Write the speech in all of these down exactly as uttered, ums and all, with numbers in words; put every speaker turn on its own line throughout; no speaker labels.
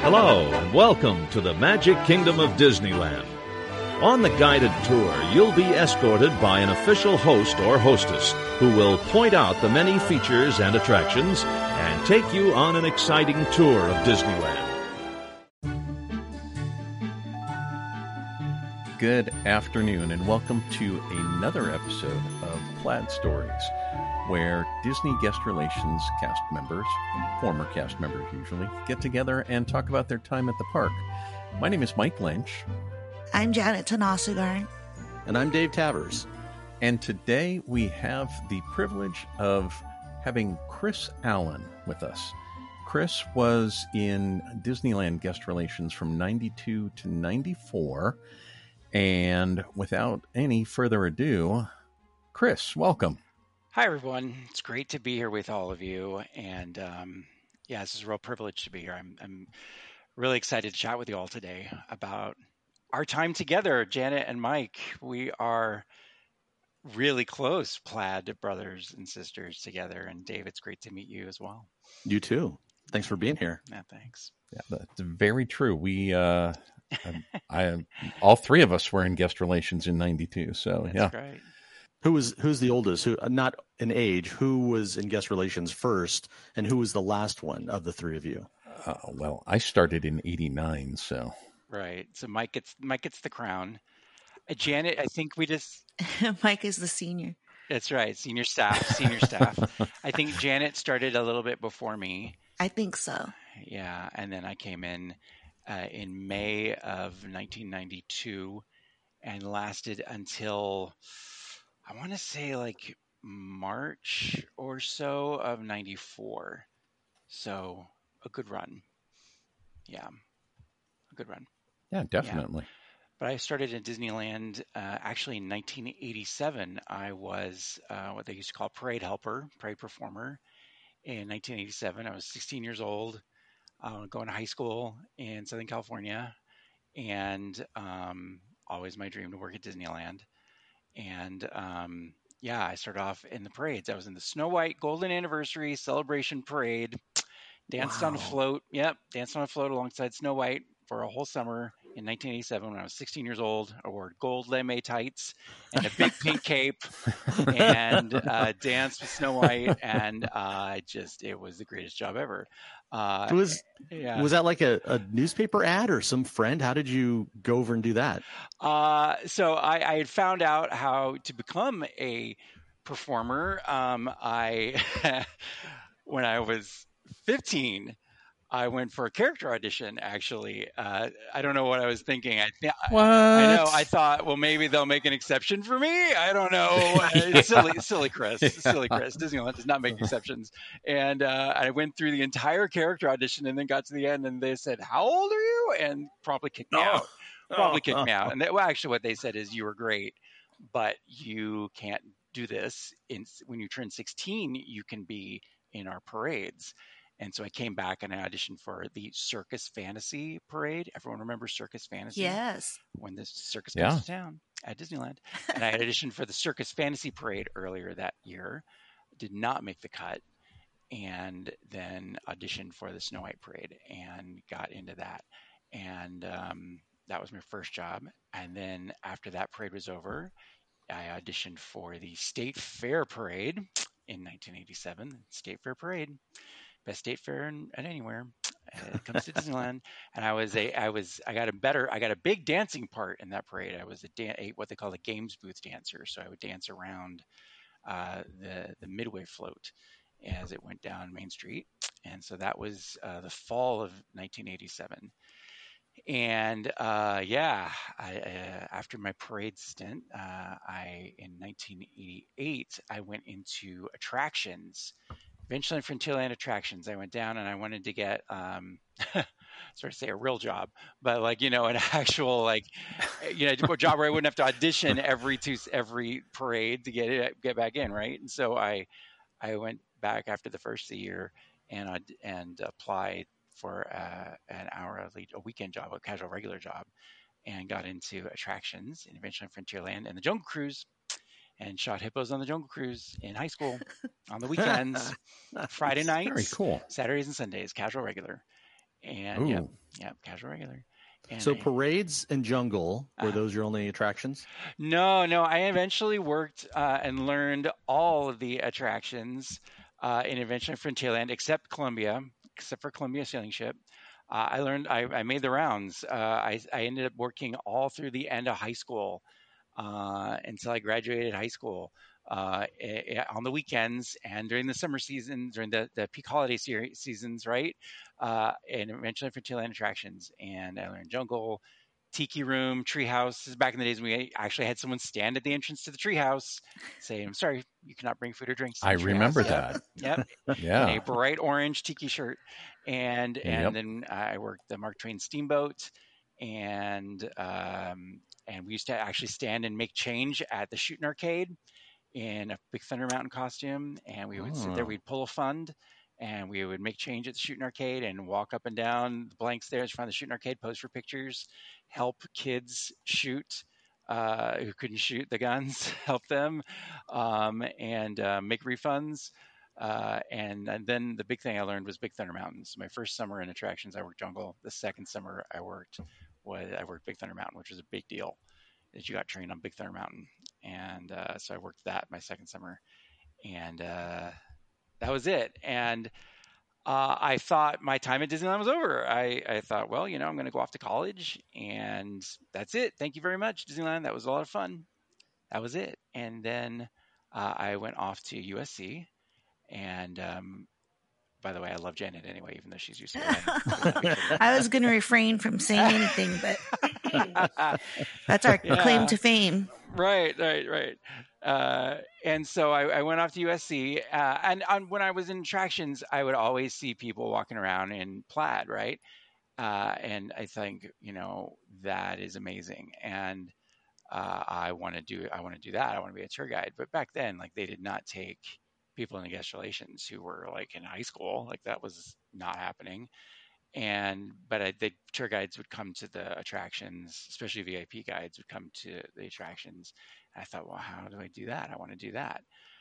Hello, and welcome to the Magic Kingdom of Disneyland. On the guided tour, you'll be escorted by an official host or hostess who will point out the many features and attractions and take you on an exciting tour of Disneyland.
Good afternoon, and welcome to another episode of Plaid Stories, where Disney Guest Relations cast members, former cast members usually, get together and talk about their time at the park. My name is Mike Lynch.
I'm Janet Tanasugarn.
And I'm Dave Tavers.
And today we have the privilege of having Chris Allen with us. Chris was in Disneyland Guest Relations from ninety-two to ninety-four. And without any further ado, Chris, welcome.
Hi, everyone. It's great to be here with all of you. And um, yeah, this is a real privilege to be here. I'm, I'm really excited to chat with you all today about our time together, Janet and Mike. We are really close Plaid brothers and sisters together. And Dave, it's great to meet you as well.
You too. Thanks for being here.
Yeah, thanks.
Yeah, that's very true. We, uh, I, I, all three of us were in Guest Relations in ninety-two. So
That's
yeah.
right.
Who was who's the oldest? Who not in age? Who was in Guest Relations first, and who was the last one of the three of you?
Uh, well, I started in eighty-nine, so
Right. So Mike gets Mike gets the crown. Uh, Janet, I think we just
Mike is the senior.
That's right. Senior staff, senior staff. I think Janet started a little bit before me.
I think so.
Yeah, and then I came in uh, in May of nineteen ninety-two and lasted until I want to say like March or so of ninety-four. So a good run. Yeah, a good run.
yeah, definitely.
Yeah. But I started in Disneyland uh, actually in nineteen eighty-seven. I was uh, what they used to call parade helper, parade performer. In nineteen eighty-seven, I was sixteen years old, uh, going to high school in Southern California, and um, always my dream to work at Disneyland. And um, yeah, I started off in the parades. I was in the Snow White Golden Anniversary Celebration Parade, danced
Wow.
on a float. Yep, danced on a float alongside Snow White for a whole summer in nineteen eighty-seven when I was sixteen years old. I wore gold lame tights and a big pink cape and uh, danced with Snow White. And uh, just, it was the greatest job ever. Uh,
Was
yeah.
was that like a, a newspaper ad or some friend? How did you go over and do that?
Uh, so I, I had found out how to become a performer. Um, I, when I was fifteen, I went for a character audition, actually. Uh, I don't know what I was thinking. I, th-
What?
I know. I thought, well, maybe they'll make an exception for me. I don't know.
Yeah.
Silly, silly Chris.
Yeah.
Silly Chris. Disneyland does not make exceptions. And uh, I went through the entire character audition and then got to the end and they said, how old are you? And probably kicked me out. Probably kicked me out. And they, well, actually what they said is, you were great, but you can't do this. In, when you turn sixteen, you can be in our parades. And so I came back and I auditioned for the Circus Fantasy Parade. Everyone remembers Circus Fantasy?
Yes.
When the circus
Yeah.
comes to town at Disneyland. And I had auditioned for the Circus Fantasy Parade earlier that year. Did not make the cut. And then auditioned for the Snow White Parade and got into that. And um, that was my first job. And then after that parade was over, I auditioned for the State Fair Parade in nineteen eighty-seven. State Fair Parade. Best state fair in, at anywhere. Uh, it comes to Disneyland, and I was a, I was, I got a better, I got a big dancing part in that parade. I was a, dan- a what they call a games booth dancer, so I would dance around uh, the the Midway float as it went down Main Street, and so that was uh, the fall of nineteen eighty-seven. And uh, yeah, I, uh, after my parade stint, uh, I in nineteen eighty-eight I went into attractions. Adventureland Frontierland attractions. I went down and I wanted to get, um, sort of say a real job, but like, you know, an actual, like, you know, a job where I wouldn't have to audition every two, every parade to get it, get back in. Right. And so I, I went back after the first of the year and, I, and applied for uh, an hourly, a weekend job, a casual regular job, and got into attractions in Adventureland Frontierland and the Jungle Cruise. And shot hippos on the Jungle Cruise in high school on the weekends, Friday nights,
Very cool.
Saturdays and Sundays, casual regular. And yep, yep, casual regular. And
so
I,
parades and jungle, were
uh,
those your only attractions?
No, no. I eventually worked uh, and learned all of the attractions uh, in Adventureland Frontierland, except Columbia, except for Columbia Sailing Ship. Uh, I learned. I, I made the rounds. Uh, I, I ended up working all through the end of high school uh, until I graduated high school. Uh, eh, on the weekends and during the summer season, during the, the peak holiday se- seasons, right? Uh, and eventually Frontierland attractions. And I learned jungle, tiki room, treehouse. This is back in the days when we actually had someone stand at the entrance to the treehouse, saying, "I'm sorry, you cannot bring food or drinks to
I
the
remember
treehouse."
that.
Yep. Yep.
Yeah.
In a bright orange tiki shirt. And and
Yep.
then I worked the Mark Twain Steamboat, and um, and we used to actually stand and make change at the Shooting Arcade in a Big Thunder Mountain costume, and we would
Oh.
sit there, we'd pull a fund, and we would make change at the Shooting Arcade and walk up and down the blank stairs in front of the Shooting Arcade, pose for pictures, help kids shoot uh, who couldn't shoot the guns, help them, um, and uh, make refunds. Uh, and, and then the big thing I learned was Big Thunder Mountain. So my first summer in attractions, I worked jungle. The second summer I worked was I worked Big Thunder Mountain, which was a big deal. That you got trained on Big Thunder Mountain, and uh, so I worked that my second summer, and uh, that was it. And uh, I thought my time at Disneyland was over. I, I thought, well, you know, I'm going to go off to college, and that's it. Thank you very much, Disneyland. That was a lot of fun. That was it. And then uh, I went off to U S C, and um, by the way, I love Janet anyway, even though she's used to it.
I was going to refrain from saying anything, but that's our
Yeah.
claim to fame.
Right, right, right. Uh, and so I, I went off to U S C, uh, and um, when I was in attractions, I would always see people walking around in plaid, right? Uh, and I think, you know, that is amazing. And uh, I want to do, I want to do that. I want to be a tour guide. But back then, like, they did not take people into guest relations who were like in high school. Like, that was not happening. And but I, the tour guides would come to the attractions, especially V I P guides would come to the attractions. And I thought, well, how do I do that? I want to do that.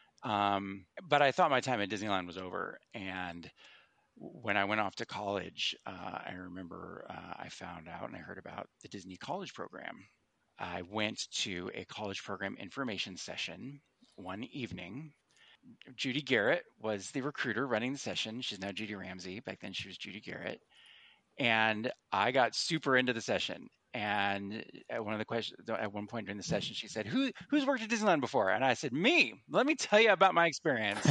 Um, but I thought my time at Disneyland was over. And when I went off to college, uh, I remember uh, I found out and I heard about the Disney College Program. I went to a college program information session one evening. Judy Garrett was the recruiter running the session. She's now Judy Ramsey. Back then she was Judy Garrett. And I got super into the session. And at one of the questions, at one point during the session, she said, "Who who's worked at Disneyland before?" And I said, "Me. Let me tell you about my experience."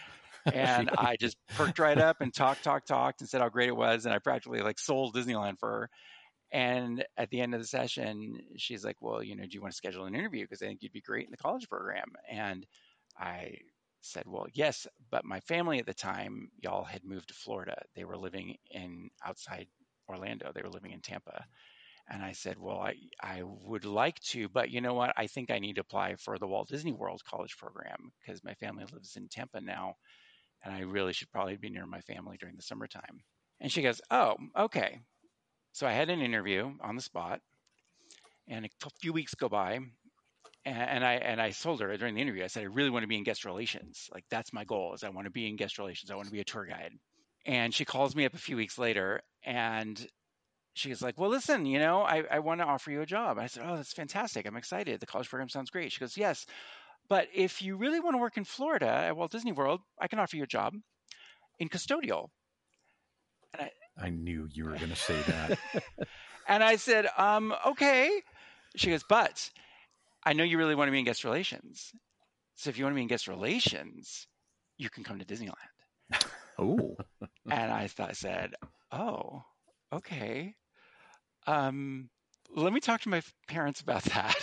And I just perked right up and talked, talked, talked, and said how great it was. And I practically like sold Disneyland for her. And at the end of the session, she's like, "Well, you know, do you want to schedule an interview? Because I think you'd be great in the college program." And I said, "Well, yes, but my family at the time, y'all had moved to Florida. They were living in outside Orlando. They were living in Tampa." And I said, "Well, I, I would like to, but you know what? I think I need to apply for the Walt Disney World College Program because my family lives in Tampa now, and I really should probably be near my family during the summertime." And she goes, "Oh, okay." So I had an interview on the spot, and a few weeks go by. And I and I told her during the interview, I said, "I really want to be in guest relations. Like, that's my goal, is I want to be in guest relations. I want to be a tour guide." And she calls me up a few weeks later, and she was like, "Well, listen, you know, I, I want to offer you a job." I said, "Oh, that's fantastic. I'm excited. The college program sounds great." She goes, "Yes, but if you really want to work in Florida at Walt Disney World, I can offer you a job in custodial." And I,
I knew you were going to say that.
and I said, um, "Okay." She goes, "But I know you really want to be in guest relations. So if you want to be in guest relations, you can come to Disneyland."
Oh.
And I thought, I said, "Oh, okay. Um, let me talk to my parents about that."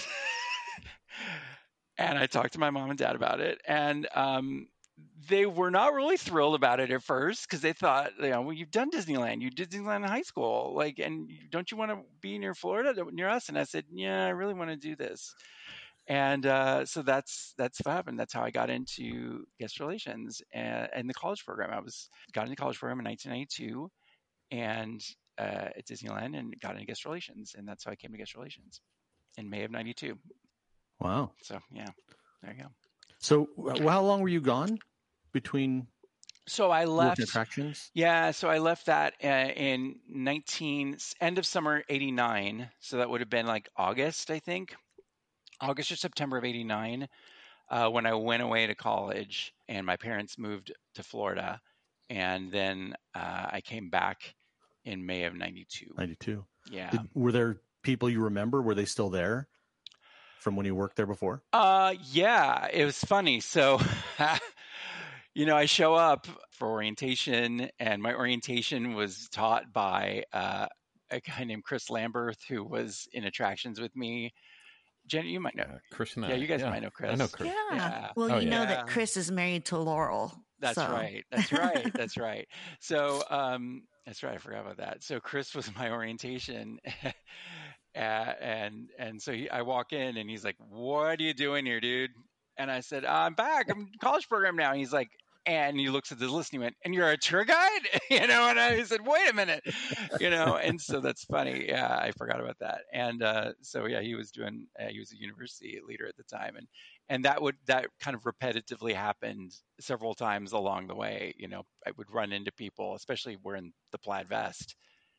And I talked to my mom and dad about it. And um, they were not really thrilled about it at first because they thought, you know, well, you've done Disneyland. You did Disneyland in high school. Like, and don't you want to be near Florida, near us? And I said, "Yeah, I really want to do this." And uh, so that's that's what happened. That's how I got into guest relations and, and the college program. I was got into the college program in nineteen ninety-two, and uh, at Disneyland, and got into guest relations, and that's how I came to guest relations in May of ninety-two.
Wow.
So yeah, there you go.
So, uh, how long were you gone between
So I
You worked
left.
in attractions?
Yeah, so I left that uh, in nineteen end of summer eighty-nine. So that would have been like August, I think, August or September of eighty-nine, uh, when I went away to college, and my parents moved to Florida, and then uh, I came back in May of ninety-two.
ninety-two.
Yeah.
Did, were there people you remember? Were they still there from when you worked there before?
Uh, yeah, it was funny. So, you know, I show up for orientation, and my orientation was taught by uh, a guy named Chris Lambert, who was in attractions with me. Jen, you might know.
Uh, Chris and I.
Yeah, you guys
yeah.
might know Chris.
I know Chris.
Yeah.
Yeah.
Well,
Oh,
you
yeah.
know
Yeah.
that Chris is married to Laurel.
That's
so.
right. That's right. That's right. So, um, that's right. I forgot about that. So Chris was my orientation, uh, and and so he, I walk in, and he's like, "What are you doing here, dude?" And I said, "I'm back. I'm in college program now." And he's like, and he looks at the list, and he went, "And you're a tour guide?" You know, and I said, "Wait a minute," you know, and so that's funny. Yeah, I forgot about that. And uh, so yeah, he was doing. Uh, he was a university leader at the time, and and that would that kind of repetitively happened several times along the way. You know, I would run into people, especially wearing the plaid vest,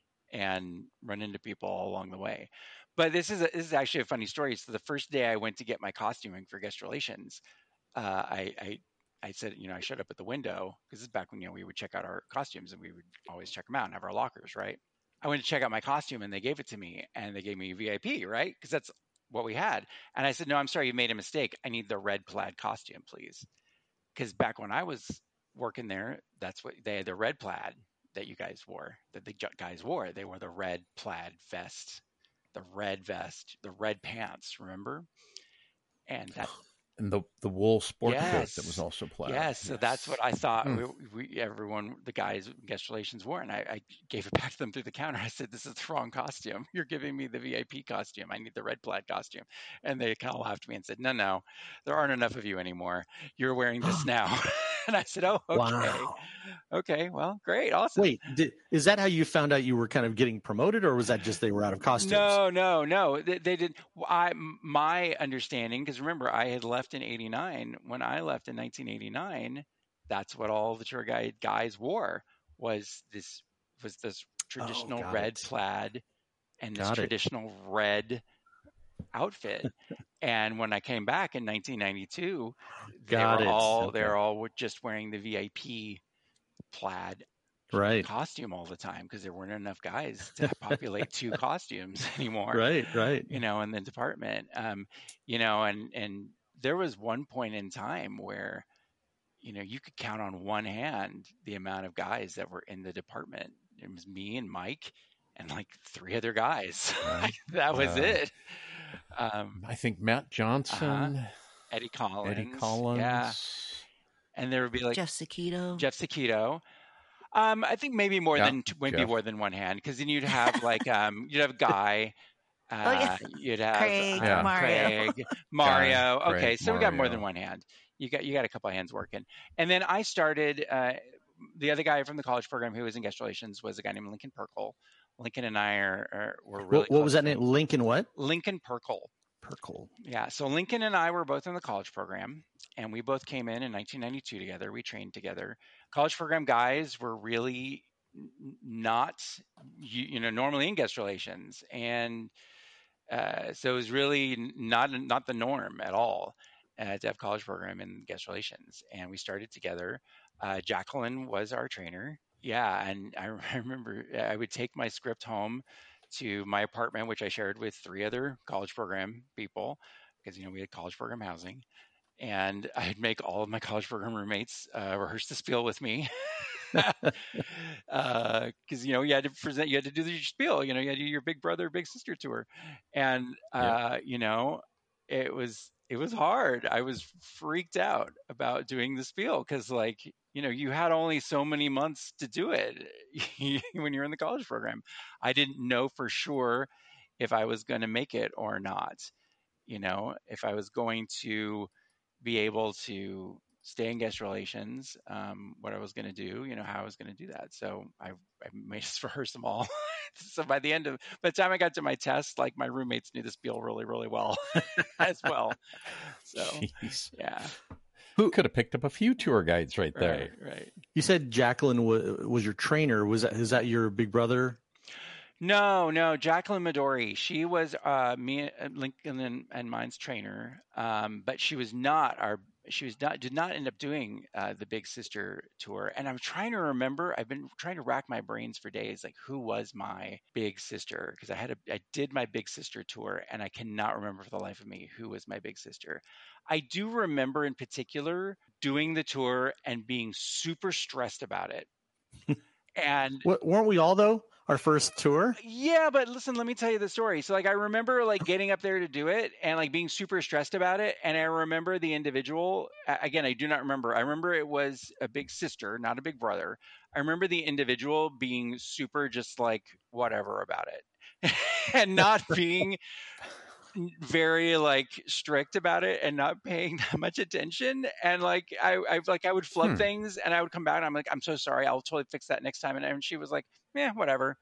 and run into people all along the way. But this is a, this is actually a funny story. So the first day I went to get my costuming for guest relations, uh, I, I I said, you know, I showed up at the window because this is back when, you know, we would check out our costumes, and we would always check them out and have our lockers, right? I went to check out my costume, and they gave it to me, and they gave me V I P, right? Because that's what we had. And I said, "No, I'm sorry, you made a mistake. I need the red plaid costume, please." Because back when I was working there, that's what they had, the red plaid that you guys wore, that the guys wore. They wore the red plaid vest, the red vest, the red pants, remember? And that
And the the wool sport coat
Yes.
that was also plaid.
Yes, so
Yes.
that's what I thought
Mm.
we, we, everyone, the guys, guest relations wore, and I, I gave it back to them through the counter. I said, "This is the wrong costume. You're giving me the V I P costume. I need the red plaid costume." And they kind of laughed at me and said, "No, no, there aren't enough of you anymore. You're wearing this now." And I said, "Oh, okay,
Wow.
okay, well, great, awesome."
Wait, did, is that how you found out you were kind of getting promoted, or was that just they were out of costumes?
No, no, no. They, they did. I my understanding, because remember, I had left in eighty-nine. When I left in nineteen eighty-nine, that's what all the tour guide guys wore, was this was this traditional
got
red
it.
plaid and this
Got it.
traditional red outfit. And when I came back in nineteen ninety-two, they
Got
were
it.
all
Okay.
they're all just wearing the V I P plaid
Right.
costume all the time, because there weren't enough guys to populate two costumes anymore.
Right, right.
You know, in the department. Um, you know, and and there was one point in time where, you know, you could count on one hand the amount of guys that were in the department. It was me and Mike and like three other guys.
Right.
That was
Uh,
it. Um,
I think Matt Johnson,
Eddie Collins.
Eddie Collins.
Yeah. And there would be like
Jeff Sakito.
Jeff Sakito. Um, I think maybe more
Yeah,
than two, maybe
Jeff.
more than one hand, because then you'd have like um, you'd have Guy, uh,
Oh, yeah.
you'd have
Craig,
uh,
Yeah.
Mario.
Craig, Mario.
Guy,
Okay,
Craig,
so we got more
Mario.
than one hand. You got you got a couple of hands working, and then I started. Uh, the other guy from the college program who was in guest relations was a guy named Lincoln Perkle. Lincoln and I are, are were really
What, what was
close
that name?
friends.
Lincoln what?
Lincoln Perkle.
Perkle.
Yeah, so Lincoln and I were both in the college program, and we both came in in nineteen ninety-two together. We trained together. College program guys were really n- not, you, you know, normally in guest relations, and uh, so it was really n- not not the norm at all uh, to have college program in guest relations. And we started together. Uh, Jacqueline was our trainer. Yeah, and I remember I would take my script home to my apartment, which I shared with three other college program people, because you know we had college program housing, and I'd make all of my college program roommates uh, rehearse the spiel with me, because uh, you know you had to present, you had to do your spiel, you know, you had to do your big brother, big sister tour, and uh, you know it was it was hard. I was freaked out about doing the spiel because, like, you know, you had only so many months to do it when you're in the college program. I didn't know for sure if I was going to make it or not, you know, if I was going to be able to stay in guest relations, um, what I was going to do, you know, how I was going to do that. So I, I made us rehearse them all. So by the end of, by the time I got to my test, like my roommates knew the spiel really, really well as well. So
Jeez.
yeah.
Who could have picked up a few tour guides right there?
Right, right.
You said Jacqueline was, was your trainer. Was that, is that your big brother?
No, no, Jacqueline Midori. She was uh, me, Lincoln, and, and mine's trainer, um, but she was not our. She was not did not end up doing uh, the Big Sister tour. And I'm trying to remember. I've been trying to rack my brains for days, like who was my big sister? Because I had a I did my Big Sister tour, and I cannot remember for the life of me who was my big sister. I do remember in particular doing the tour and being super stressed about it. And
What, weren't we all though? Our first tour?
yeah, but listen, let me tell you the story. So like I remember like getting up there to do it and like being super stressed about it. And I remember the individual, again, I do not remember. I remember it was a big sister, not a big brother. I remember the individual being super just like whatever about it and not being very like strict about it and not paying that much attention. And like I, I like I would flub
Hmm.
things and I would come back and I'm like, I'm so sorry, I'll totally fix that next time. And, and she was like, yeah, whatever.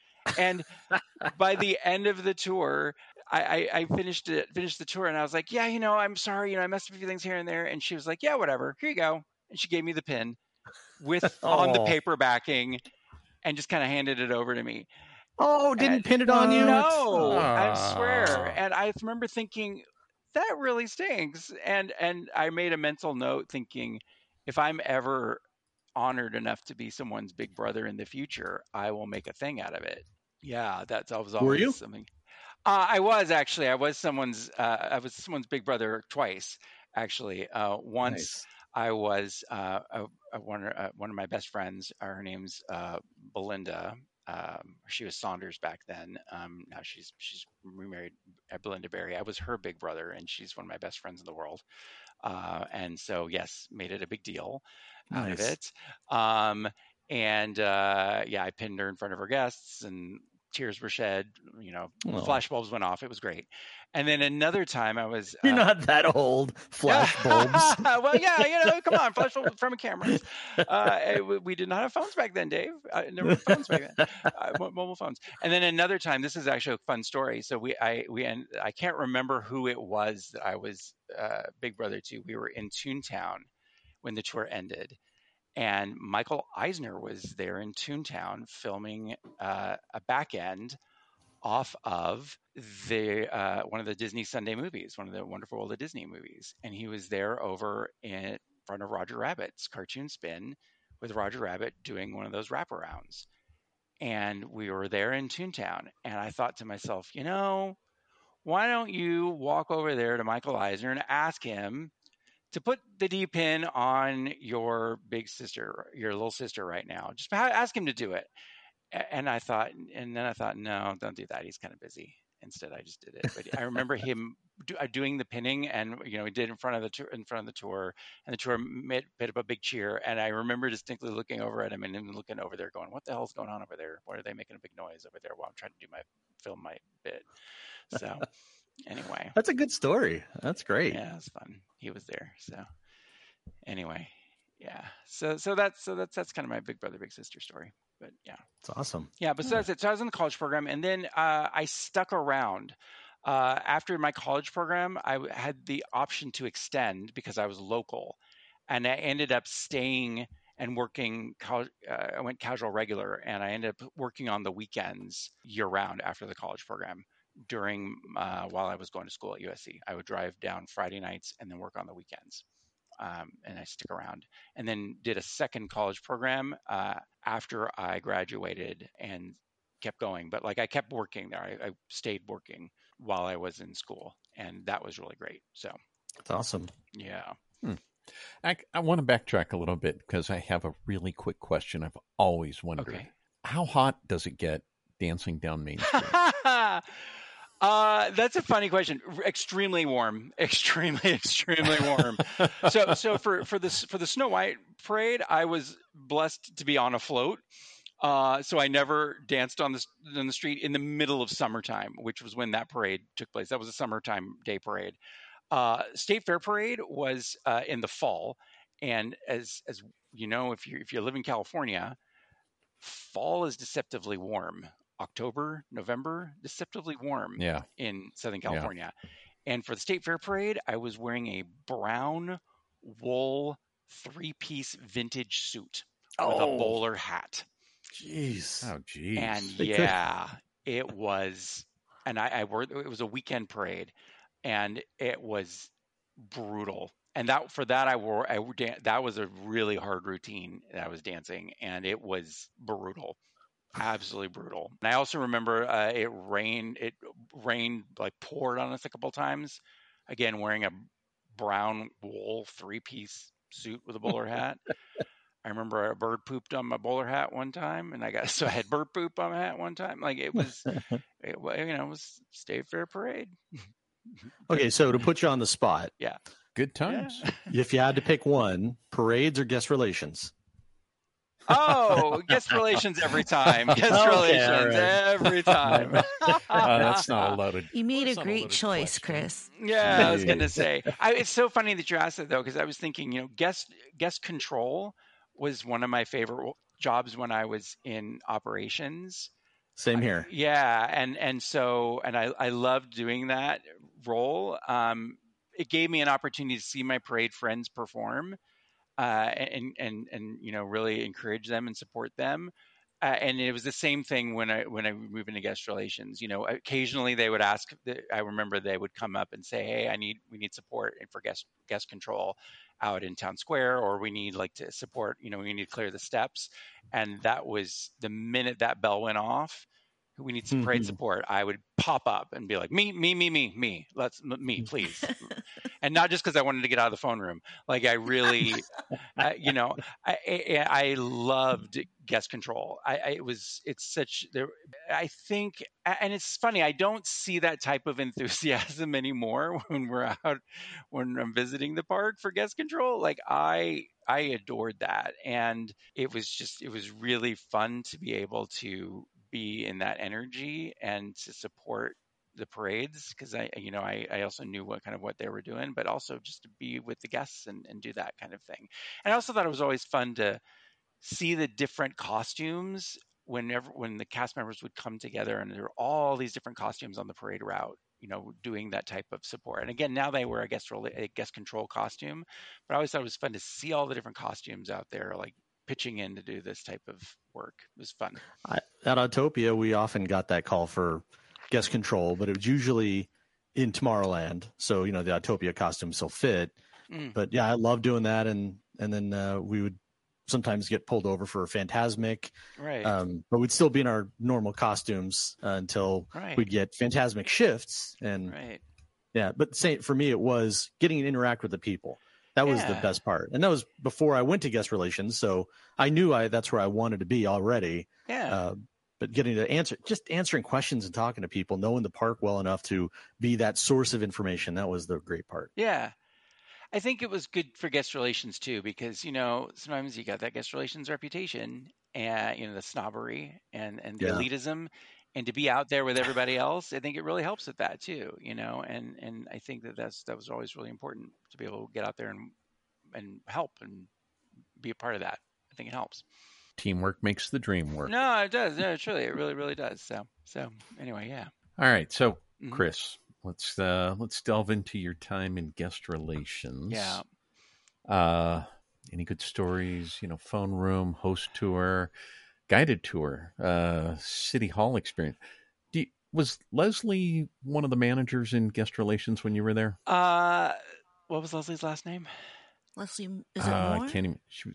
And by the end of the tour, I, I, I finished it, finished the tour, and I was like, yeah, you know, I'm sorry, you know, I messed up a few things here and there. And she was like, yeah, whatever, here you go. And she gave me the pin with on the
Oh.
paper backing, and just kind of handed it over to me.
Oh, didn't
And-
pin it on you?
No, I
Ah.
swear. And I remember thinking that really stinks. And and I made a mental note thinking, if I'm ever honored enough to be someone's big brother in the future, I will make a thing out of it. Yeah, that's I was always
Were you?
something. Uh, I was actually. I was someone's. Uh, I was someone's big brother twice, actually. Uh, once
Nice.
I was uh, a, a one, uh, one of my best friends. Uh, her name's uh, Belinda. Um, she was Saunders back then. Um, now she's she's remarried. Uh, Belinda Berry. I was her big brother, and she's one of my best friends in the world. Uh, and so, yes, made it a big deal out of
Nice.
it. Um, and uh, yeah, I pinned her in front of her guests, and tears were shed. You know,
Oh.
flash bulbs went off. It was great. And then another time, I was.
You're
uh,
not that old. Flash bulbs.
well, yeah, you know, come on, flash bulbs from a camera. Uh, it- we- we did not have phones back then, Dave. Uh, there were phones back then, uh, mo- mobile phones. And then another time, this is actually a fun story. So we, I, we, and I can't remember who it was that I was uh, big brother to. We were in Toontown when the tour ended, and Michael Eisner was there in Toontown filming uh, a back end off of the uh, one of the Disney Sunday movies, one of the Wonderful World of Disney movies, and he was there over in front of Roger Rabbit's Cartoon Spin with Roger Rabbit doing one of those wraparounds. And we were there in Toontown, and I thought to myself, you know, why don't you walk over there to Michael Eisner and ask him to put the D pin on your big sister, your little sister right now. Just ask him to do it. And I thought, and then I thought, no, don't do that. He's kind of busy. Instead, I just did it. But I remember him do, uh, doing the pinning, and you know, he did in front of the tour, in front of the tour, and the tour made, made up a big cheer. And I remember distinctly looking over at him and him looking over there, going, "What the hell's going on over there? Why are they making a big noise over there while I'm trying to do my film my bit?" So, anyway,
That's a good story. That's great.
yeah, it was fun. He was there. So, anyway, yeah. So, so that's so that's that's kind of my big brother, big sister story. But yeah.
It's awesome.
Yeah, but so that's it. So I was in the college program, and then uh, I stuck around. Uh, after my college program, I w- had the option to extend because I was local, and I ended up staying and working. Uh, I went casual regular, and I ended up working on the weekends year round after the college program. During uh, while I was going to school at U S C, I would drive down Friday nights and then work on the weekends. Um, and I stick around, and then did a second college program uh, after I graduated and kept going. But like I kept working there. I, I stayed working while I was in school, and that was really great. So
It's awesome.
yeah.
Hmm. I, I want to backtrack a little bit because I have a really quick question I've always wondered.
Okay.
How hot does it get dancing down Main Street?
Uh, that's a funny question. Extremely warm, extremely, extremely warm. so, so for for this for the Snow White parade, I was blessed to be on a float. Uh, so I never danced on the on the street in the middle of summertime, which was when that parade took place. That was a summertime day parade. Uh, State Fair parade was uh, in the fall, and as as you know, if you if you live in California, fall is deceptively warm. October, November, deceptively warm
Yeah.
in Southern California. Yeah. And for the State Fair parade, I was wearing a brown wool three-piece vintage suit
Oh.
with a bowler hat.
Jeez.
Oh, geez.
And
They could-
yeah, it was, and I, I worked, it was a weekend parade, and it was brutal. And that, for that, I wore, I, dan- that was a really hard routine that I was dancing, and it was brutal. Absolutely brutal. And I also remember uh, it rained, it rained, like poured on us a couple times. Again, wearing a brown wool three-piece suit with a bowler hat. I remember a bird pooped on my bowler hat one time, and I got so I had bird poop on my hat one time. Like it was, it, wa- you know, it was State Fair Parade.
Okay, so to put you on the spot,
Yeah,
Good times.
yeah.
if you had to pick one, parades or guest relations?
Oh, guest relations every time. Guest
Okay,
relations
all right.
every time.
Uh, that's not a loaded.
You made
that's
a
not
great
loaded
choice,
question.
Chris.
Yeah, I was gonna
Jeez.
say. I, it's so funny that you asked that though, because I was thinking, you know, guest guest control was one of my favorite jobs when I was in operations.
Same here.
Yeah, and and so and I I loved doing that role. Um, it gave me an opportunity to see my parade friends perform, uh, and and and you know really encourage them and support them. Uh, and it was the same thing when I when I would move into guest relations. You know, occasionally they would ask. I remember they would come up and say, "Hey, I need we need support for guest guest control out in town square, or we need like to support. You know, we need to clear the steps." And that was the minute that bell went off. We need some parade
Mhm.
support. I would pop up and be like, "Me, me, me, me, me. Let's me, please." And not just because I wanted to get out of the phone room. Like I really, uh, you know, I, I I loved guest control. I, I it was it's such there. I think, and it's funny. I don't see that type of enthusiasm anymore when we're out when I'm visiting the park for guest control. Like I I adored that, and it was just it was really fun to be able to be in that energy and to support the parades because I, you know, I, I also knew what kind of what they were doing, but also just to be with the guests and, and do that kind of thing. And I also thought it was always fun to see the different costumes whenever when the cast members would come together and there were all these different costumes on the parade route, you know, doing that type of support. And again, now they wear a guest role, a guest control costume, but I always thought it was fun to see all the different costumes out there, like pitching in to do this type of work. It was fun.
I, at Autopia, we often got that call for guest control, but it was usually in Tomorrowland. So, you know, the Autopia costumes still fit.
Mm.
But yeah, I love doing that. And, and then uh, we would sometimes get pulled over for Phantasmic.
Right.
Um, but we'd still be in our normal costumes uh, until
Right.
we'd get Phantasmic shifts. And
Right.
yeah, but say, for me, it was getting to interact with the people. That was the
Yeah.
best part. And that was before I went to guest relations. So I knew I that's where I wanted to be already.
Yeah.
Uh, but getting to answer, just answering questions and talking to people, knowing the park well enough to be that source of information, that was the great part.
Yeah. I think it was good for guest relations too, because, you know, sometimes you got that guest relations reputation and, you know, the snobbery and, and the
Yeah.
elitism, and to be out there with everybody else, I think it really helps with that too, you know, and, and I think that that's, that was always really important to be able to get out there and, and help and be a part of that. I think it helps.
Teamwork makes the dream work.
No, it does. No, truly, it really, really does. So, so anyway, yeah.
All right, so
Mhm.
Chris, let's uh, let's delve into your time in guest relations.
Yeah.
Uh, any good stories? You know, phone room, host tour, guided tour, uh, city hall experience. Do you, was Leslie one of the managers in guest relations when you were there?
Uh, what was Leslie's last name?
Leslie, is it
uh,
more?
I can't even. She, was-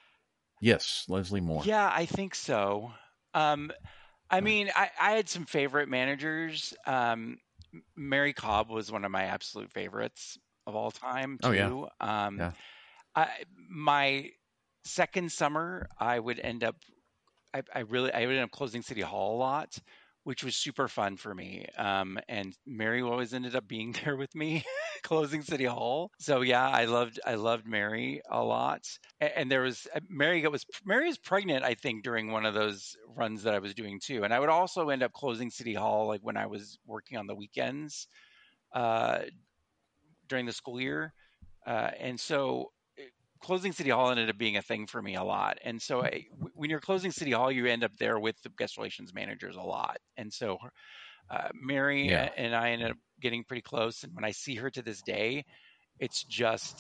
yes, Leslie Moore.
Yeah, I think so. Um, I mean, I, I had some favorite managers. Um, M- Mary Cobb was one of my absolute favorites of all time
Oh, yeah.
too. Um,
Yeah.
I, my second summer, I would end up, I, I really, I would end up closing City Hall a lot, which was super fun for me. Um, and Mary always ended up being there with me, closing City Hall. So yeah, I loved, I loved Mary a lot. A- And there was uh, Mary got was Mary was pregnant, I think, during one of those runs that I was doing too. And I would also end up closing City Hall like when I was working on the weekends uh, during the school year. Uh, and so uh, closing City Hall ended up being a thing for me a lot. And so I, w- when you're closing City Hall, you end up there with the guest relations managers a lot. And so uh, Mary
Yeah.
a- and I ended up getting pretty close. And when I see her to this day, it's just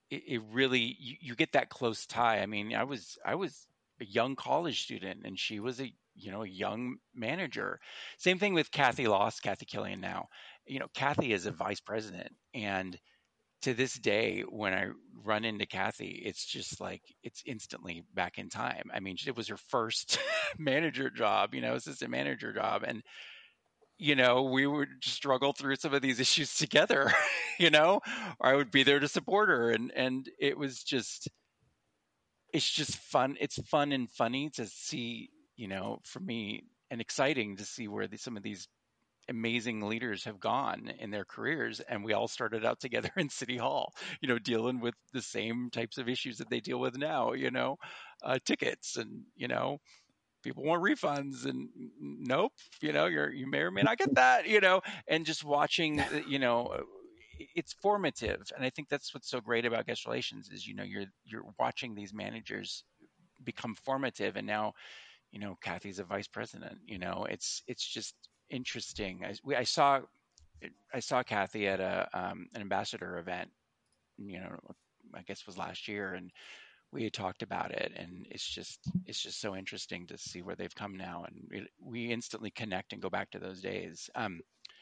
it, it really, you, you get that close tie. I mean, I was, I was a young college student and she was a, you know, a young manager. Same thing with Kathy Loss, Kathy Killian now. You know, Kathy is a vice president. And to this day, when I run into Kathy, it's just like, it's instantly back in time. I mean, it was her first manager job, you know, assistant manager job. And, you know, we would struggle through some of these issues together, you know, or I would be there to support her. And, and it was just, it's just fun. It's fun and funny to see, you know, for me, and exciting to see where the, some of these amazing leaders have gone in their careers. And we all started out together in City Hall, you know, dealing with the same types of issues that they deal with now, you know, uh, tickets and, you know, people want refunds and nope, you know, you're, you may or may not get that, you know, and just watching, you know, it's formative. And I think that's what's so great about guest relations is, you know, you're, you're watching these managers become formative. And now, you know, Kathy's a vice president, you know, it's, it's just interesting. I, we, I saw, I saw Kathy at a, um, an ambassador event, you know, I guess was last year. And we had talked about it, and it's just, it's just so interesting to see where they've come now. And we, we instantly connect and go back to those days. Um,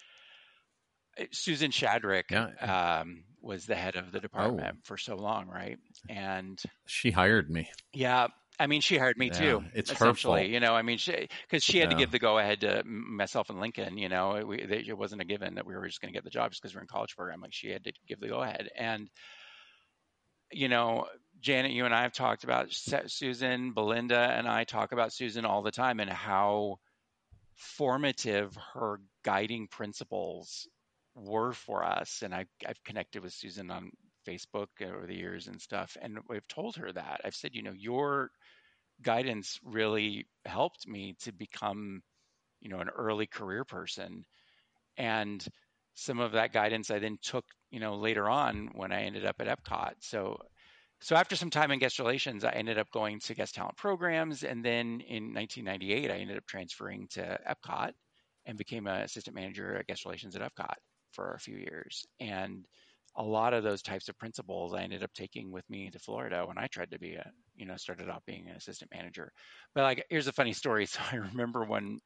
Susan Shadrick
yeah.
um, was the head of the department oh. for so long, right? And
she hired me.
Yeah, I mean, she hired me
yeah,
too.
It's
essentially,
her fault.
you know. I mean, because she, she had
yeah.
to give the go-ahead to myself and Lincoln. You know, we, it wasn't a given that we were just going to get the job just because we're in college program. Like, she had to give the go-ahead. And you know, Janet, you and I have talked about Susan. Belinda and I talk about Susan all the time and how formative her guiding principles were for us. And I've, I've connected with Susan on Facebook over the years and stuff. And I've told her that. I've said, you know, your guidance really helped me to become, you know, an early career person. And some of that guidance I then took, you know, later on when I ended up at Epcot. So, so after some time in guest relations, I ended up going to guest talent programs. And then in nineteen ninety-eight, I ended up transferring to Epcot and became an assistant manager at guest relations at Epcot for a few years. And a lot of those types of principles I ended up taking with me to Florida when I tried to be a, you know, started out being an assistant manager. But like, here's a funny story. So I remember when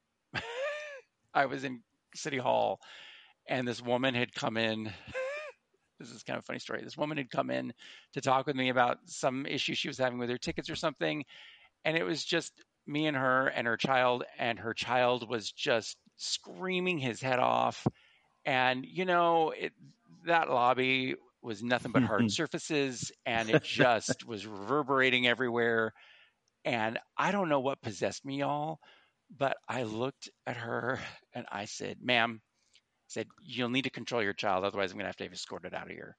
I was in City Hall and this woman had come in. This is kind of a funny story. This woman had come in to talk with me about some issue she was having with her tickets or something. And it was just me and her and her child, and her child was just screaming his head off. And, you know, it, that lobby was nothing but hard surfaces, and it just was reverberating everywhere. And I don't know what possessed me, y'all, but I looked at her and I said, ma'am, I said, you'll need to control your child. Otherwise, I'm going to have to have you escorted out of here.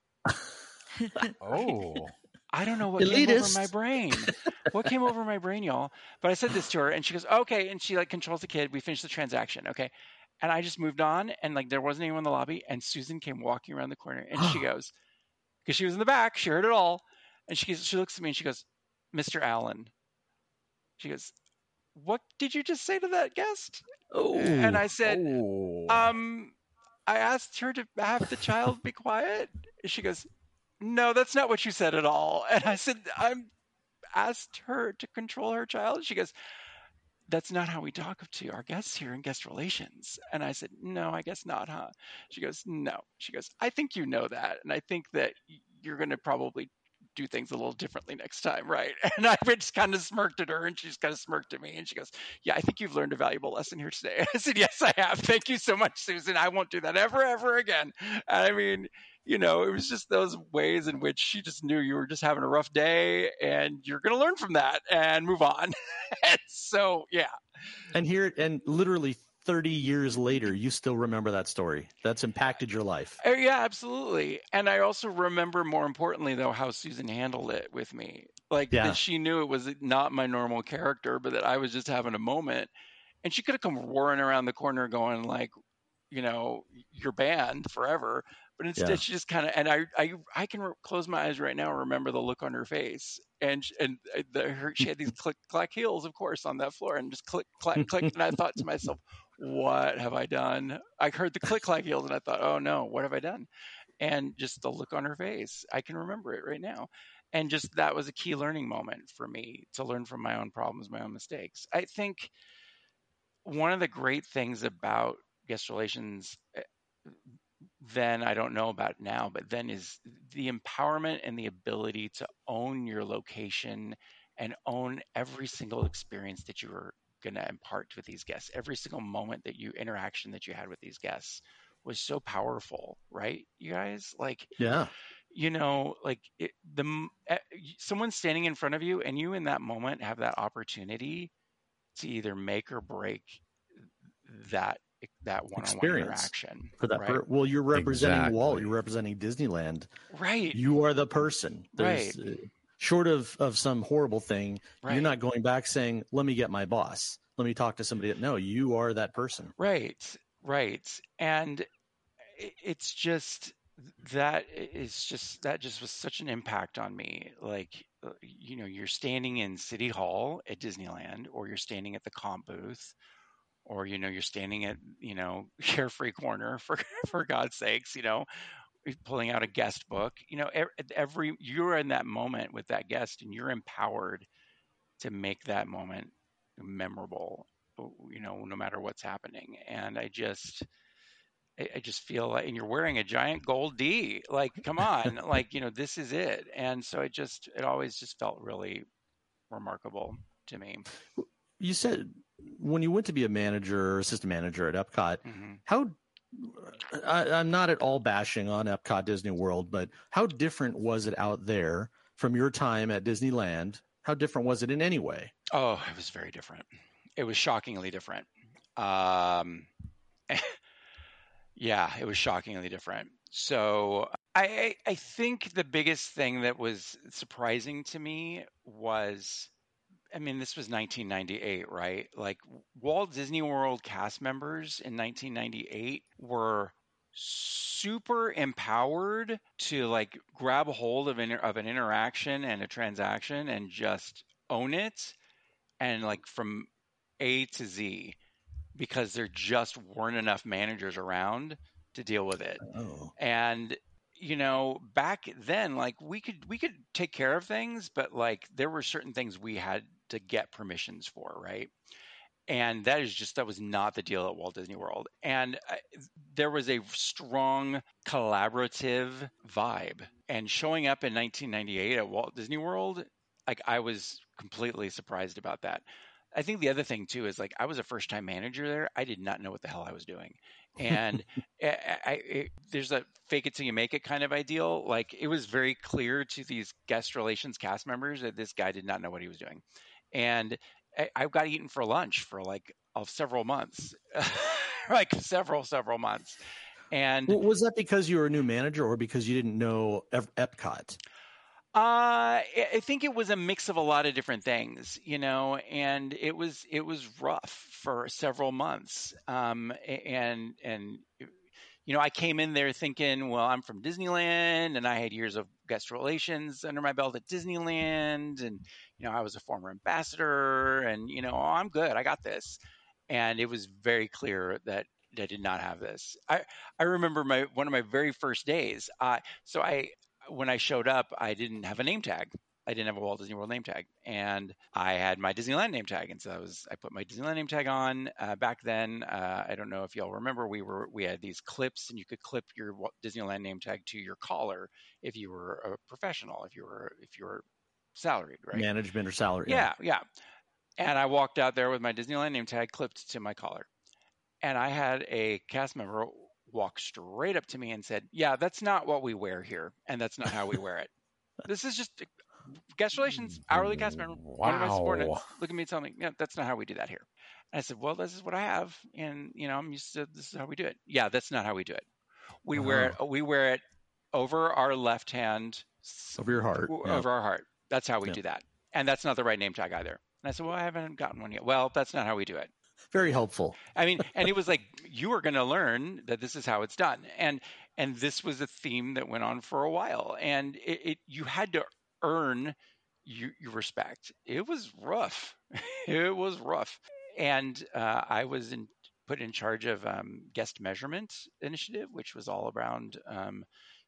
Oh.
I don't know what Elitist. came over my brain. What came over my brain, y'all? But I said this to her, and she goes, okay. And she like controls the kid. We finished the transaction. Okay. And I just moved on, and like there wasn't anyone in the lobby. And Susan came walking around the corner, and she goes, because she was in the back, she heard it all. And she goes, she looks at me and she goes, Mister Allen. She goes, what did you just say to that guest?
Oh.
And I said,
oh.
um, I asked her to have the child be quiet. She goes, no, that's not what you said at all. And I said, I asked her to control her child. She goes, that's not how we talk to our guests here in guest relations. And I said, no, I guess not, huh? She goes, no. She goes, I think you know that. And I think that you're going to probably do things a little differently next time, right? And I just kind of smirked at her, and she just kind of smirked at me, and she goes, yeah, I think you've learned a valuable lesson here today. I said, yes, I have. Thank you so much, Susan. I won't do that ever, ever again. I mean, you know, it was just those ways in which she just knew you were just having a rough day, and you're going to learn from that and move on. And so, yeah.
And here, and literally thirty years later, you still remember that story. That's impacted your life.
Uh, yeah, absolutely. And I also remember, more importantly, though, how Susan handled it with me. Like, yeah. that she knew it was not my normal character, but that I was just having a moment. And she could have come roaring around the corner going, like, you know, you're banned forever. But instead, yeah. she just kind of, and I, I, I can re- close my eyes right now and remember the look on her face. And and the, her, she had these click, clack heels, of course, on that floor, and just click, clack, click. And I thought to myself, what have I done? I heard the click, clack heels, and I thought, oh no, what have I done? and just the look on her face. I can remember it right now. And just that was a key learning moment for me to learn from my own problems, my own mistakes. I think one of the great things about guest relations then, I don't know about now, but then, is the empowerment and the ability to own your location and own every single experience that you were going to impart with these guests. Every single moment that you interaction that you had with these guests was so powerful, right? You guys, like,
Yeah.
you know, like it, the someone standing in front of you, and you in that moment have that opportunity to either make or break that that one-on-one
experience
interaction
for that.
right?
Per- well, you're representing
Exactly.
Walt. You're representing Disneyland.
Right.
You are the person.
Right.
There's uh, short of of some horrible thing.
Right.
You're not going back saying, "Let me get my boss. Let me talk to somebody." No, you are that person.
Right. Right. And it's just that is just that just was such an impact on me. Like, you know, you're standing in City Hall at Disneyland, or you're standing at the comp booth, or, you know, you're standing at, you know, Carefree Corner, for for God's sakes, you know, pulling out a guest book, you know, every you're in that moment with that guest, and you're empowered to make that moment memorable, you know, no matter what's happening. And I just I just feel like, and you're wearing a giant gold D, like, come on, like, you know, this is it. And so it just, it always just felt really remarkable to me.
You said when you went to be a manager or assistant manager at Epcot, mm-hmm. how, I, I'm not at all bashing on Epcot Disney World, but how different was it out there from your time at Disneyland? How different was it in any way?
Oh, it was very different. It was shockingly different. Um, Yeah, it was shockingly different. So I I think the biggest thing that was surprising to me was, I mean, this was nineteen ninety-eight, right? Like, Walt Disney World cast members in nineteen ninety-eight were super empowered to, like, grab a hold of an of an interaction and a transaction and just own it, and, like, from A to Z, because there just weren't enough managers around to deal with it.
Oh.
And, you know, back then, like, we could we could take care of things, but, like, there were certain things we had to get permissions for, right? And that is just that was not the deal at Walt Disney World. And I, there was a strong collaborative vibe. And showing up in nineteen ninety-eight at Walt Disney World, like, I was completely surprised about that. I think the other thing too is, like, I was a first time manager there. I did not know what the hell I was doing. And I, I, it, there's a fake it till you make it kind of ideal. Like, it was very clear to these guest relations cast members that this guy did not know what he was doing. And I, I got eaten for lunch for like uh, several months, like several, several months. And
well, was that because you were a new manager or because you didn't know Epcot?
Uh, I think it was a mix of a lot of different things, you know, and it was it was rough for several months. Um, and and you know, I came in there thinking, well, I'm from Disneyland, and I had years of guest relations under my belt at Disneyland, and, you know, I was a former ambassador, and, you know, oh, I'm good, I got this. And it was very clear that I did not have this. I I remember my one of my very first days. Uh, so I. When I showed up, I didn't have a name tag. I didn't have a Walt Disney World name tag, and I had my Disneyland name tag. And so I was, I put my Disneyland name tag on. Uh, back then, uh, I don't know if y'all remember, we were, we had these clips, and you could clip your Disneyland name tag to your collar if you were a professional, if you were, if you were salaried, right?
Management or salary.
Yeah, yeah. And I walked out there with my Disneyland name tag clipped to my collar, and I had a cast member walk straight up to me and said, yeah, that's not what we wear here, and that's not how we wear it. This is just guest relations, hourly cast member,
wow.
one of my subordinates. Look at me, tell me, yeah, that's not how we do that here. And I said, well, this is what I have, and, you know, I'm used to, this is how we do it. Yeah, that's not how we do it. We uh-huh. wear it. We wear it over our left hand,
over your heart,
over
yeah.
our heart. That's how we
yeah.
do that, and that's not the right name tag either. And I said, well, I haven't gotten one yet. Well, that's not how we do it.
Very helpful.
I mean, and it was like, you are going to learn that this is how it's done. And and this was a theme that went on for a while. And it, it you had to earn your, your respect. It was rough. It was rough. And uh, I was in, put in charge of um, guest measurement initiative, which was all around, um,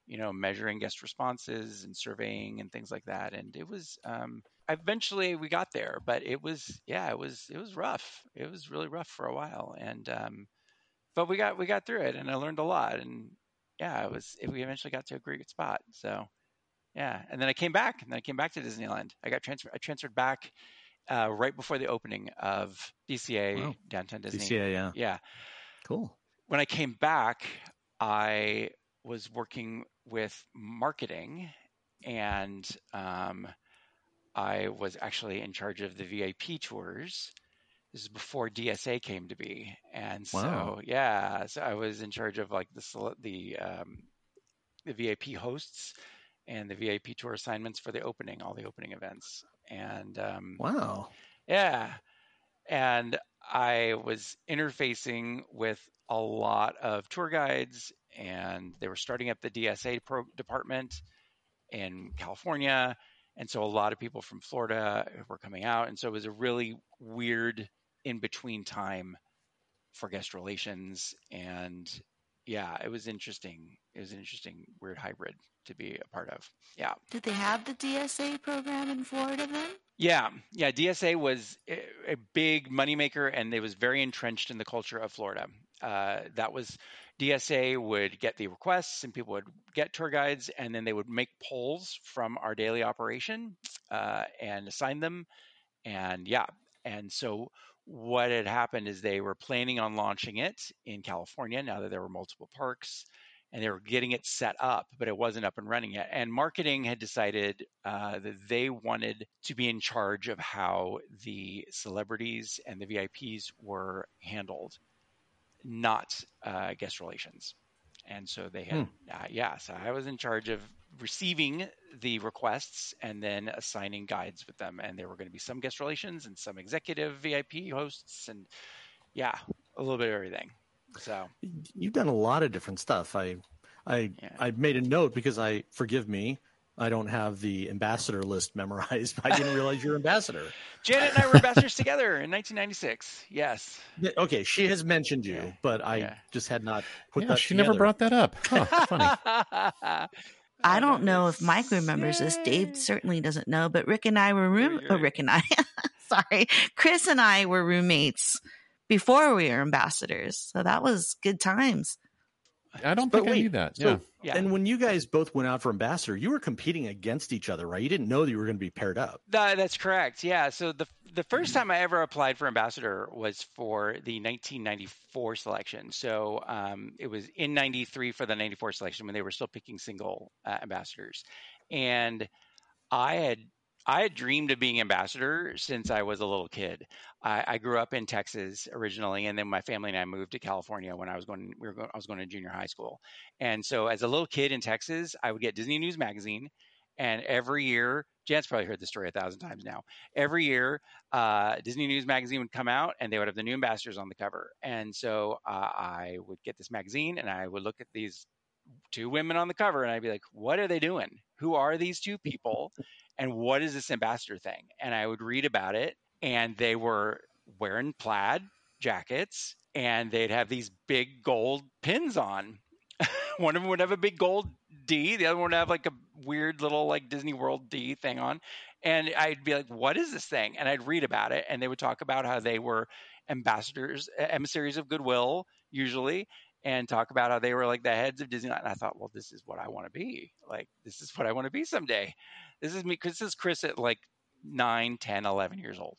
you know, measuring guest responses and surveying and things like that. And it was, um, eventually we got there, but it was, yeah, it was, it was rough. It was really rough for a while. And, um, but we got, we got through it, and I learned a lot. And yeah, it was, it, we eventually got to a great spot. So yeah. And then I came back and then I came back to Disneyland. I got transferred, I transferred back, uh, right before the opening of D C A,
Wow.
Downtown Disney.
D C A, yeah.
Yeah.
Cool.
When I came back, I was working with marketing, and um, I was actually in charge of the V I P tours. This is before D S A came to be, and so
Wow.
yeah, so I was in charge of like the sele- the um, the V I P hosts and the V I P tour assignments for the opening, all the opening events, and um,
Wow.
yeah, and I was interfacing with a lot of tour guides, and they were starting up the D S A pro- department in California. And so a lot of people from Florida were coming out. And so it was a really weird in between time for guest relations. And yeah, it was interesting. It was an interesting, weird hybrid to be a part of. Yeah.
Did they have the D S A program in Florida then?
Yeah, yeah. D S A was a a big moneymaker, and it was very entrenched in the culture of Florida. Uh, that was D S A would get the requests, and people would get tour guides, and then they would make polls from our daily operation uh, and assign them. And yeah, and so what had happened is they were planning on launching it in California now that there were multiple parks, and they were getting it set up, but it wasn't up and running yet. And marketing had decided uh, that they wanted to be in charge of how the celebrities and the V I Ps were handled, not uh, guest relations. And so they had,
Hmm.
uh, yeah, so I was in charge of receiving the requests and then assigning guides with them. And there were going to be some guest relations and some executive V I P hosts, and yeah, a little bit of everything. So
You've done a lot of different stuff. I, I,
yeah.
I made a note because I, forgive me, I don't have the ambassador list memorized. I didn't realize you're ambassador.
Janet and I were ambassadors together in nineteen ninety-six. Yes.
Okay, she has mentioned you,
Yeah.
but I
Yeah.
just had not put
Yeah,
that
she
together.
never brought that up. Huh, funny.
I don't know if Mike remembers this. Dave certainly doesn't know, but Rick and I were room. Oh, Rick and I, sorry, Chris and I were roommates before we were ambassadors. So that was good times.
I don't
But
think I
wait,
knew that.
so-
Yeah.
Yeah.
And when you guys both went out for ambassador, you were competing against each other, right? You didn't know that you were going to be paired up.
That, that's correct. Yeah. So the the first time I ever applied for ambassador was for the nineteen ninety-four selection. So um, it was in ninety-three for the ninety-four selection when they were still picking single uh, ambassadors, and I had I had dreamed of being ambassador since I was a little kid. I, I grew up in Texas originally, and then my family and I moved to California when I was going. We were going, I was going to junior high school, and so as a little kid in Texas, I would get Disney News magazine, and every year, Jan's probably heard this story a thousand times now. Every year, uh, Disney News magazine would come out, and they would have the new ambassadors on the cover. And so uh, I would get this magazine, and I would look at these two women on the cover, and I'd be like, "What are they doing? Who are these two people? And what is this ambassador thing?" And I would read about it, and they were wearing plaid jackets, and they'd have these big gold pins on. One of them would have a big gold D, the other one would have like a weird little like Disney World D thing on. And I'd be like, "What is this thing?" And I'd read about it, and they would talk about how they were ambassadors, emissaries of goodwill, usually, and talk about how they were like the heads of Disneyland. And I thought, well, this is what I want to be. Like, this is what I want to be someday. This is me, because this is Chris at like nine, ten, eleven years old.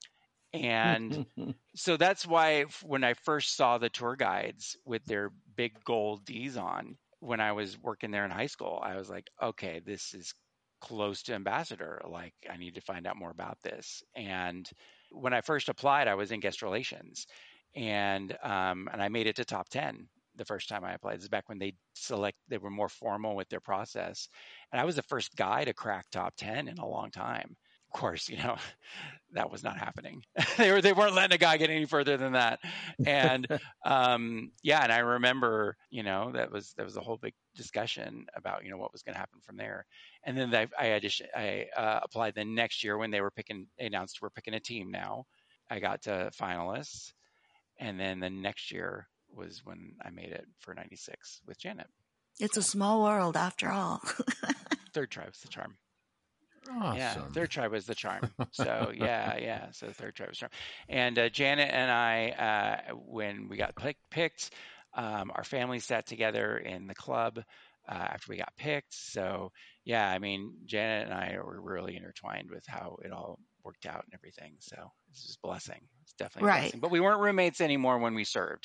And so that's why when I first saw the tour guides with their big gold D's on, when I was working there in high school, I was like, okay, this is close to ambassador. Like, I need to find out more about this. And when I first applied, I was in guest relations, and um, and I made it to top ten the first time I applied. This is back when they select, they were more formal with their process. And I was the first guy to crack top ten in a long time. Of course, you know, that was not happening. they were, they weren't letting a guy get any further than that. And um, yeah, and I remember, you know, that was, that was a whole big discussion about, you know, what was going to happen from there. And then I, I, audition, I uh, applied the next year when they were picking, they announced we're picking a team now. I got to finalists. And then the next year was when I made it for ninety-six with Janet.
It's a small world after all.
Third try was the charm.
Awesome.
Yeah, third try was the charm. So yeah, yeah. So the third try was the charm. And uh, Janet and I, uh, when we got pick, picked, um, our family sat together in the club uh, after we got picked. So yeah, I mean, Janet and I were really intertwined with how it all worked out and everything. So this is a blessing. It's definitely a
Right.
blessing. But we weren't roommates anymore when we served.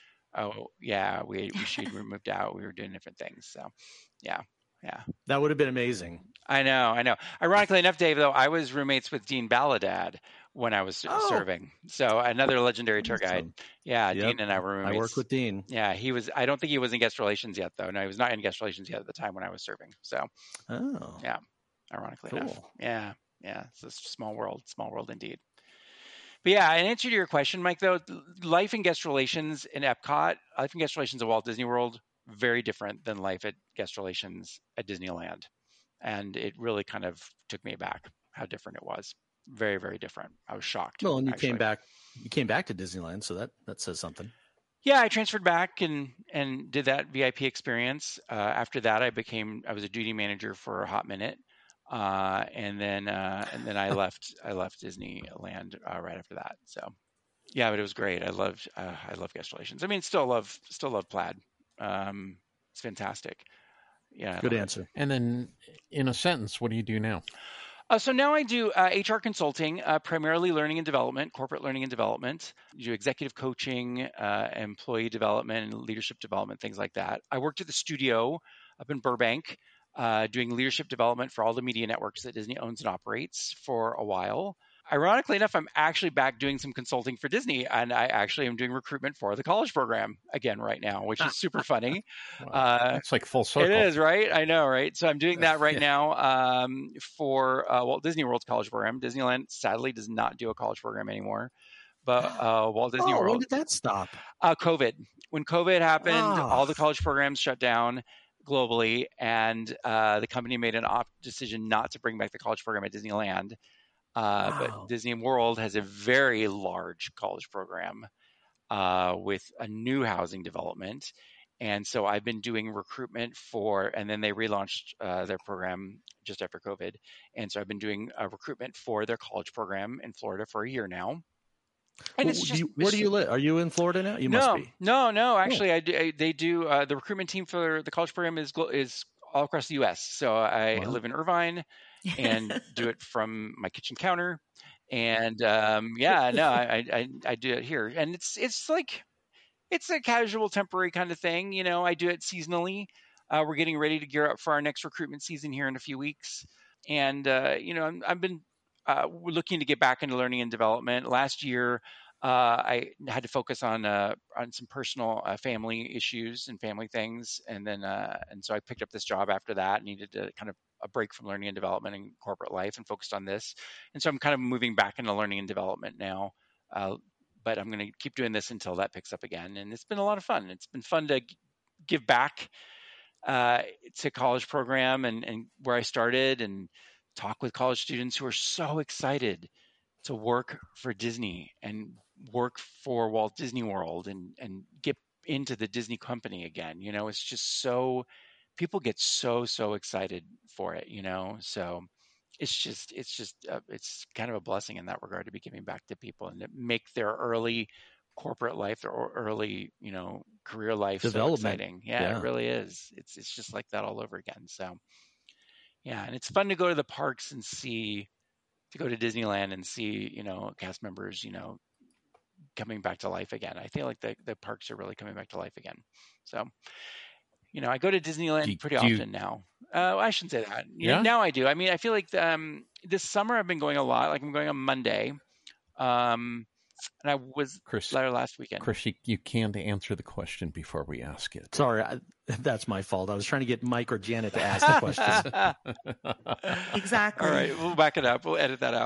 Oh yeah, we, we she'd moved out. We were doing different things. So yeah, yeah.
That would have been amazing.
I know, I know. Ironically enough, Dave, though, I was roommates with Dean Balladad when I was
Oh.
serving. So another legendary tour guide.
Awesome.
Yeah,
Yep.
Dean and I were roommates.
I worked with Dean.
Yeah, he was. I don't think he was in guest relations yet, though. No, he was not in guest relations yet at the time when I was serving. So
Oh.
yeah, ironically
Cool.
enough. Yeah, yeah. It's a small world. Small world indeed. But yeah, in answer to your question, Mike, though, life in guest relations in Epcot, life in guest relations at Walt Disney World, very different than life at guest relations at Disneyland. And it really kind of took me aback how different it was. Very, very different. I was shocked.
Well, and you
actually.
came back. You came back to Disneyland, so that that says something.
Yeah, I transferred back and and did that V I P experience. Uh, after that, I became I was a duty manager for a hot minute, uh, and then uh, and then I left I left Disneyland uh, right after that. So yeah, but it was great. I loved uh, I love guest relations. I mean, still love still love Plaid. Um, it's fantastic. Yeah,
Good answer.
And then, in a sentence, what do you do now?
Uh, so now I do uh, H R consulting, uh, primarily learning and development, corporate learning and development. I do executive coaching, uh, employee development, and leadership development, things like that. I worked at the studio up in Burbank, uh, doing leadership development for all the media networks that Disney owns and operates for a while. Ironically enough, I'm actually back doing some consulting for Disney, and I actually am doing recruitment for the college program again right now, which is super funny.
Wow.
Uh,
It's like full circle.
It is, right? I know, right? So I'm doing that right
Yeah.
now um, for uh, Walt Disney World's college program. Disneyland sadly does not do a college program anymore, but uh, Walt Disney
Oh, when
World.
did that stop?
Uh, COVID. When COVID happened,
Ah.
all the college programs shut down globally, and uh, the company made an op decision not to bring back the college program at Disneyland. Uh,
Wow.
But Disney World has a very large college program uh, with a new housing development. And so I've been doing recruitment for, and then they relaunched uh, their program just after COVID. And so I've been doing a recruitment for their college program in Florida for a year now. And
Wh-
it's
do
just,
you- where
it's
do you live? Are you in Florida now? You
no,
must be.
no, no. Actually, I do, I, they do. Uh, the recruitment team for the college program is glo- is all across the U S. So I
Wow.
live in Irvine and do it from my kitchen counter. And um, yeah, no, I, I I do it here, and it's it's like it's a casual, temporary kind of thing. You know, I do it seasonally. Uh, we're getting ready to gear up for our next recruitment season here in a few weeks, and uh, you know, I'm, I've been uh, looking to get back into learning and development. Last year, uh, I had to focus on uh, on some personal uh, family issues and family things, and then uh, and so I picked up this job after that. Needed to kind of a break from learning and development and corporate life, and focused on this. And so I'm kind of moving back into learning and development now. Uh, but I'm going to keep doing this until that picks up again. And it's been a lot of fun. It's been fun to g- give back uh, to college program and, and where I started, and talk with college students who are so excited to work for Disney and work for Walt Disney World and, and get into the Disney company again. You know, it's just so, people get so, so excited for it, you know? So it's just, it's just, uh, it's kind of a blessing in that regard to be giving back to people and to make their early corporate life, their early, you know, career life so
Development.
exciting. Yeah,
Yeah.
it really is. It's, it's just like that all over again. So yeah. And it's fun to go to the parks and see, to go to Disneyland and see, you know, cast members, you know, coming back to life again. I feel like the, the parks are really coming back to life again. So, you know, I go to Disneyland
Do-
pretty
do you-
often now. Uh, I shouldn't say that. You know,
Yeah?
now I do. I mean, I feel like um, this summer I've been going a lot. Like I'm going on Monday. Um, and I was
Chris,
there last weekend.
Chris, you, you can't answer the question before we ask it.
Sorry, I, that's my fault. I was trying to get Mike or Janet to ask the question.
Exactly.
All right, we'll back it up. We'll edit that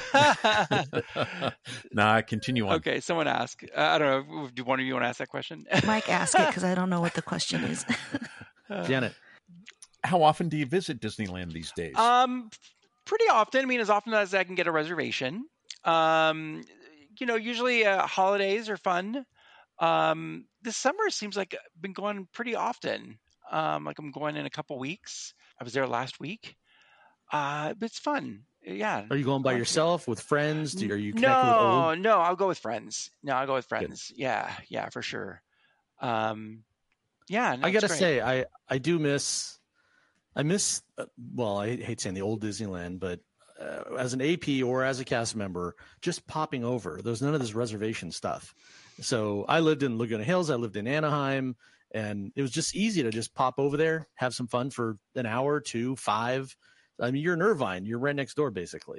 out.
Nah, continue on.
Okay, someone ask. Uh, I don't know. Do one of you want to ask that question?
Mike, ask it because I don't know what the question is.
Janet.
How often do you visit Disneyland these days?
Um, pretty often. I mean, as often as I can get a reservation. Um, you know, usually uh, holidays are fun. Um, this summer seems like I've been going pretty often. Um, like I'm going in a couple weeks. I was there last week. Uh, but it's fun. Yeah.
Are you going by
I like
yourself, with friends? Do, are you
no,
connecting with old?
no, I'll go with friends. No, I'll go with
Good.
friends. Yeah, yeah, for sure. Um, yeah, no,
I
it's
gotta
great.
say, I I do miss, I miss. Uh, well, I hate saying the old Disneyland, but uh, as an A P or as a cast member, just popping over. There's none of this reservation stuff. So I lived in Laguna Hills. I lived in Anaheim, and it was just easy to just pop over there, have some fun for an hour, two, five. I mean, you're in Irvine. You're right next door, basically.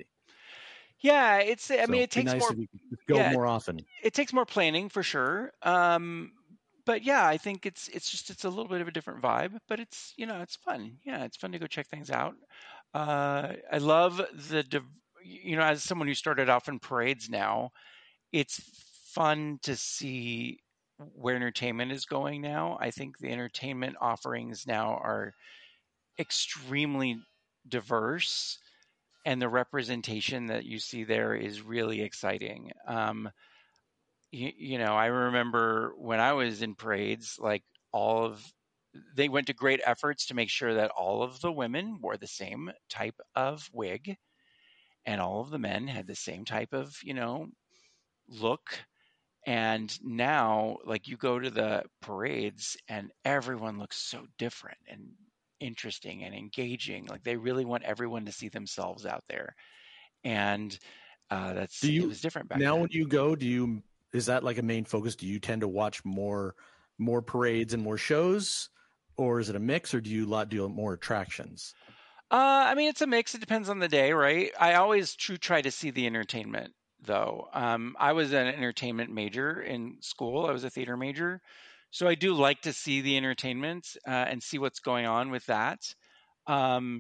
Yeah, it's. I
So
mean, it
it'd be
takes
nice
more.
if you could just go
Yeah,
more often.
it takes more planning for sure. Um, but yeah, I think it's it's just it's a little bit of a different vibe, but it's you know it's fun. Yeah, it's fun to go check things out. Uh, I love the div- you know as someone who started off in parades now, it's fun to see where entertainment is going now. I think the entertainment offerings now are extremely diverse, and the representation that you see there is really exciting. Um, you, you know, I remember when I was in parades, like all of they went to great efforts to make sure that all of the women wore the same type of wig and all of the men had the same type of, you know, look. And now, like, you go to the parades and everyone looks so different and interesting and engaging. Like, they really want everyone to see themselves out there. And uh, that's
Do
it
you
was different back
now
then.
when you go? Do you is that like a main focus? Do you tend to watch more more parades and more shows, or is it a mix, or do you lot do more attractions?
Uh, I mean, it's a mix. It depends on the day, right? I always true try to see the entertainment, though. Um, I was an entertainment major in school. I was a theater major, so I do like to see the entertainment uh, and see what's going on with that. Um,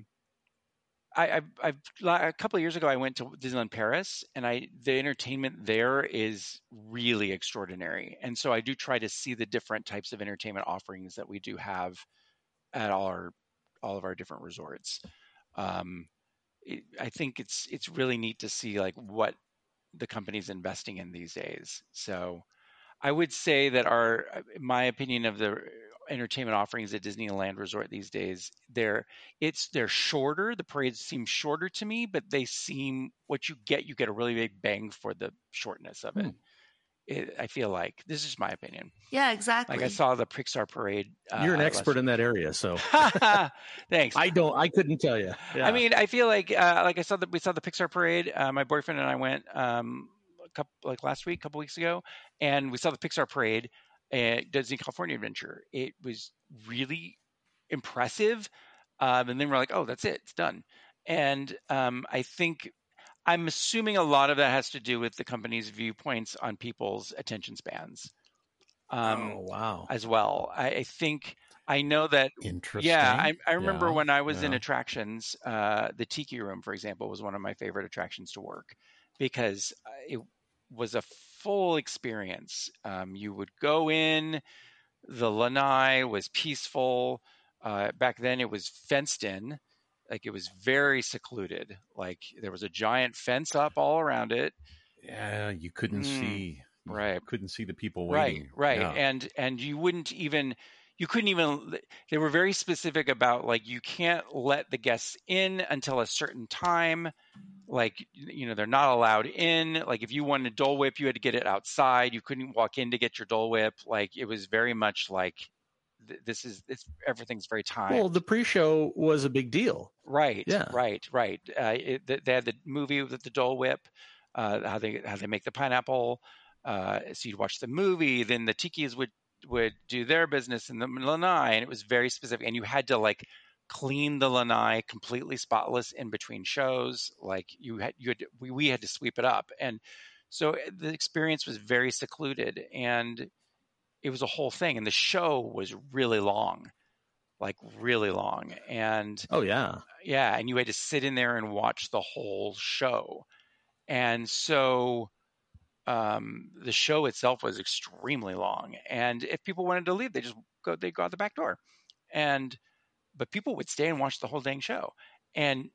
I, I've, I've a couple of years ago, I went to Disneyland Paris, and I the entertainment there is really extraordinary, and so I do try to see the different types of entertainment offerings that we do have at all our all of our different resorts. Um, it, I think it's it's really neat to see like what the company's investing in these days. So I would say that our, my opinion of the entertainment offerings at Disneyland Resort these days, they're it's they're shorter. The parades seem shorter to me, but they seem what you get. You get a really big bang for the shortness of it.
Hmm.
It I feel like this is just my opinion.
Yeah, exactly.
Like I saw the Pixar parade. Uh,
You're an
last
expert
week.
in that area, so
Thanks.
I don't. I couldn't tell you. Yeah.
I mean, I feel like uh, like I saw that we saw the Pixar parade. Uh, my boyfriend and I went um, a couple like last week, a couple weeks ago, and we saw the Pixar parade at Disney California Adventure. It was really impressive, um, and then we're like, oh, that's it, it's done. And um, I think I'm assuming a lot of that has to do with the company's viewpoints on people's attention spans. Um,
oh wow.
As well, I, I think I know that.
Interesting.
Yeah, I, I remember
Yeah,
when I was
yeah.
in attractions, uh, the Tiki Room, for example, was one of my favorite attractions to work because uh, it was a full experience. Um, you would go in, the lanai was peaceful. Uh, back then, it was fenced in, like it was very secluded. Like there was a giant fence up all around it.
Yeah, you couldn't
Mm,
see. You
right.
couldn't see the people
Right,
waiting.
right.
Yeah.
And and you wouldn't even you couldn't even they were very specific about like you can't let the guests in until a certain time. Like you know, they're not allowed in. Like if you wanted Dole Whip, you had to get it outside. You couldn't walk in to get your Dole Whip. Like it was very much like th- this is it's everything's very timed.
Well, the pre-show was a big deal.
Right,
Yeah.
right, right. Uh, it, they had the movie with the Dole Whip, uh, how they how they make the pineapple. Uh, so you'd watch the movie, then the Tikis would would do their business in the lanai, and it was very specific. And you had to like clean the lanai completely spotless in between shows. Like you had you had we, we had to sweep it up, and so the experience was very secluded, and it was a whole thing. And the show was really long, like really long, and
Oh yeah.
yeah, and you had to sit in there and watch the whole show. And so um, the show itself was extremely long. And if people wanted to leave, they just go they go out the back door. And but people would stay and watch the whole dang show. And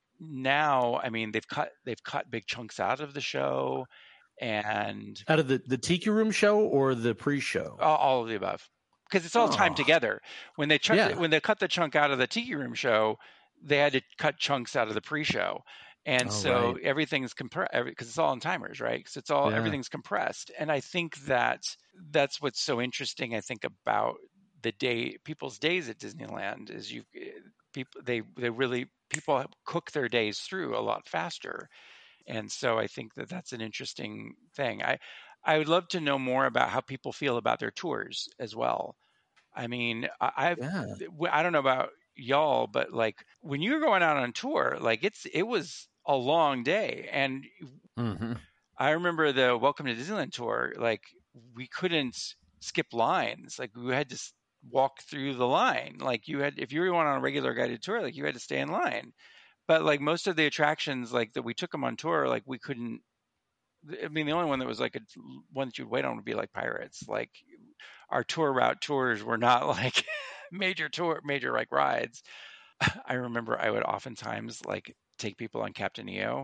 now, I mean, they've cut they've cut big chunks out of the show, and
Out of the the Tiki Room show or the pre-show?
all, all of the above. because it's all timed
Oh.
together. When they ch-
Yeah.
when they cut the chunk out of the Tiki Room show, they had to cut chunks out of the pre-show, and
Oh,
so
right.
everything's compressed because it's all on timers, right? Because it's all
Yeah.
everything's compressed, and I think that that's what's so interesting. I think about the day people's days at Disneyland is you people they they really people cook their days through a lot faster, and so I think that that's an interesting thing. I I would love to know more about how people feel about their tours as well. I mean, I, I've
Yeah.
I don't know about y'all, but like when you're going out on tour, like it's it was a long day, and
Mm-hmm.
I remember the Welcome to Disneyland tour. Like we couldn't skip lines. Like we had to s- walk through the line. Like you had, if you were going on a regular guided tour, like you had to stay in line. But like most of the attractions, like that we took them on tour, like we couldn't. I mean, the only one that was like a one that you'd wait on would be like Pirates. Like our tour route tours were not like major tour, major like rides. I remember I would oftentimes like take people on Captain E O,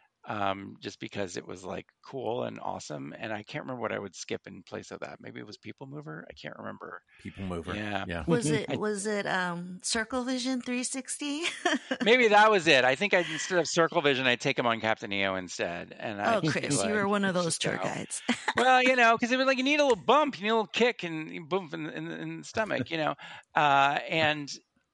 um, just because it was like cool and awesome. And I can't remember what I would skip in place of that. Maybe it was People Mover. I can't remember.
People Mover.
Yeah.
Yeah.
Was it
I-
was it um Circle Vision three sixty?
Maybe that was it. I think I instead of Circle Vision, I'd take them on Captain E O instead. And I
Oh, Chris, you
like,
were one of
it's
those
just
tour
how-
guides.
Well, you know, because it was like you need a little bump, you need a little kick, and boom in, in, in the stomach, you know, uh, and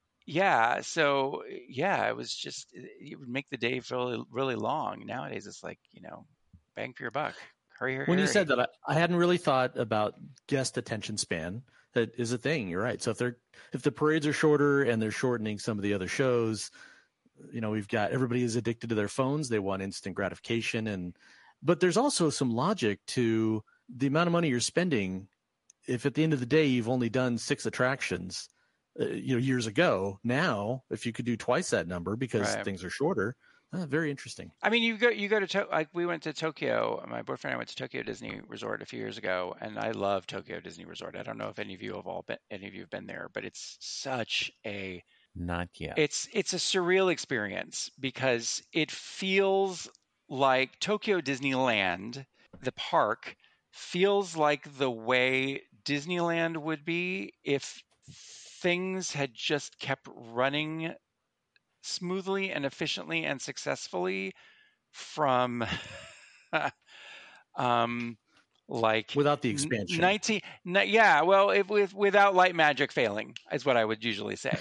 yeah, so yeah, it was just it would make the day feel really, really long. Nowadays, it's like you know, bang for your buck. Hurry, hurry,
When you
hurry.
said that, I, I hadn't really thought about guest attention span. That is a thing. You're right. So if they're if the parades are shorter and they're shortening some of the other shows, you know, we've got everybody is addicted to their phones. They want instant gratification, and but there's also some logic to the amount of money you're spending. If at the end of the day you've only done six attractions, uh, you know, years ago, now if you could do twice that number because
Right.
things are shorter, uh, very interesting.
I mean, you go you go to to- like we went to Tokyo. My boyfriend and I went to Tokyo Disney Resort a few years ago, and I love Tokyo Disney Resort. I don't know if any of you have all been any of you have been there, but it's such a
Not yet.
it's it's a surreal experience because it feels like Tokyo Disneyland, the park, feels like the way Disneyland would be if things had just kept running smoothly and efficiently and successfully from um like
Without the
n-
expansion.
nineteen ni- yeah, well, if with without light magic failing is what I would usually say.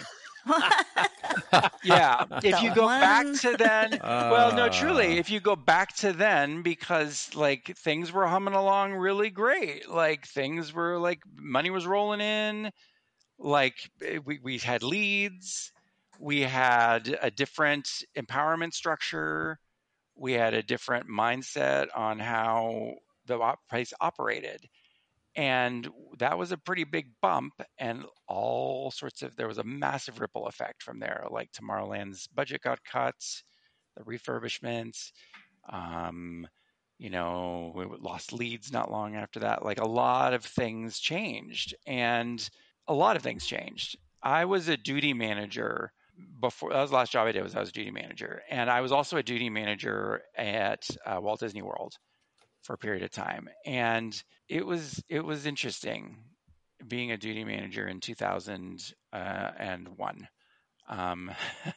Yeah, if you
The
go back
one-
to then, well, no,
Uh,
truly, if you go back to then, because like things were humming along really great, like things were like money was rolling in, like eh, we we had leads, we had a different empowerment structure, we had a different mindset on how the op- place operated. And that was a pretty big bump, and all sorts of there was a massive ripple effect from there. Like Tomorrowland's budget got cut, the refurbishments, um, you know, we lost leads not long after that. Like a lot of things changed, and a lot of things changed. I was a duty manager before. That was the last job I did. Was I was a duty manager, and I was also a duty manager at uh, Walt Disney World for a period of time, and it was it was interesting being a duty manager in two thousand one. Um,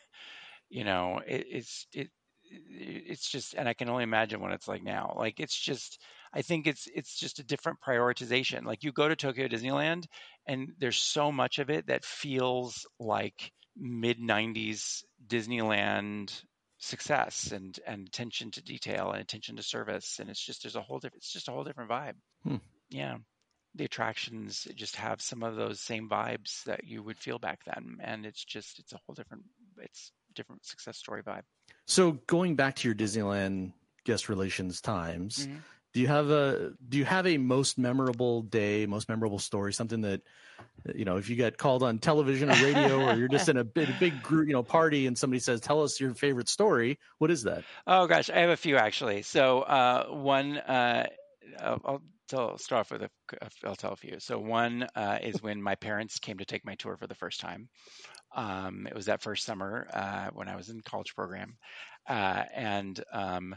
you know, it, it's it it's just, and I can only imagine what it's like now. Like it's just, I think it's it's just a different prioritization. Like you go to Tokyo Disneyland, and there's so much of it that feels like mid nineties Disneyland success and and attention to detail and attention to service, and it's just there's a whole different it's just a whole different vibe.
Hmm.
Yeah, the attractions just have some of those same vibes that you would feel back then, and it's just it's a whole different it's a different success story vibe.
So going back to your Disneyland guest relations times,
Mhm.
do you have a do you have a most memorable day, most memorable story, something that you know, if you get called on television or radio, or you're just in a big, big group, you know, party, and somebody says, "Tell us your favorite story," what is that?
Oh gosh, I have a few actually. So uh, one, uh, I'll, I'll tell, start off with a, I'll tell a few. So one uh, is when my parents came to take my tour for the first time. Um, it was that first summer uh, when I was in college program, uh, and um,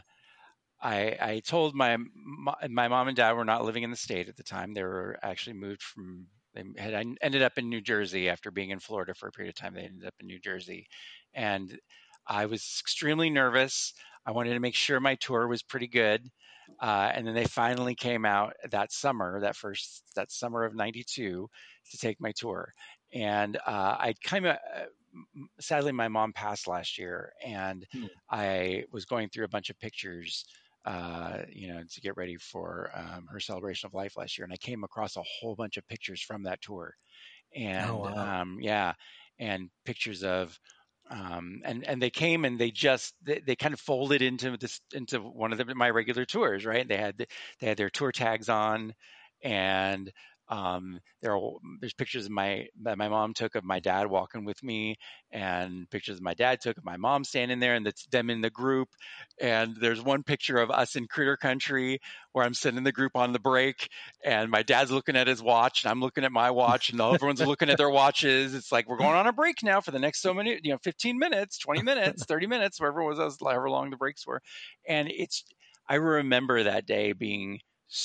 I, I told my my mom and dad were not living in the state at the time. They were actually moved from They had I ended up in New Jersey after being in Florida for a period of time. They ended up in New Jersey, and I was extremely nervous. I wanted to make sure my tour was pretty good. Uh, and then they finally came out that summer, that first, that summer of ninety-two, to take my tour. And uh, I kind of, uh, sadly, my mom passed last year, and
Hmm.
I was going through a bunch of pictures, uh, you know, to get ready for um, her celebration of life last year. And I came across a whole bunch of pictures from that tour. And
Oh, wow.
um, yeah, and pictures of, um, and and they came and they just they, they kind of folded into this into one of the, my regular tours, right? They had they had their tour tags on, and um, there are, there's pictures of my that my mom took of my dad walking with me, and pictures my dad took of my mom standing there, and that's them in the group. And there's one picture of us in Critter Country where I'm sitting in the group on the break, and my dad's looking at his watch, and I'm looking at my watch, and everyone's looking at their watches. It's like we're going on a break now for the next so many, you know, fifteen minutes, twenty minutes, thirty minutes, wherever it was, however long the breaks were. And it's, I remember that day being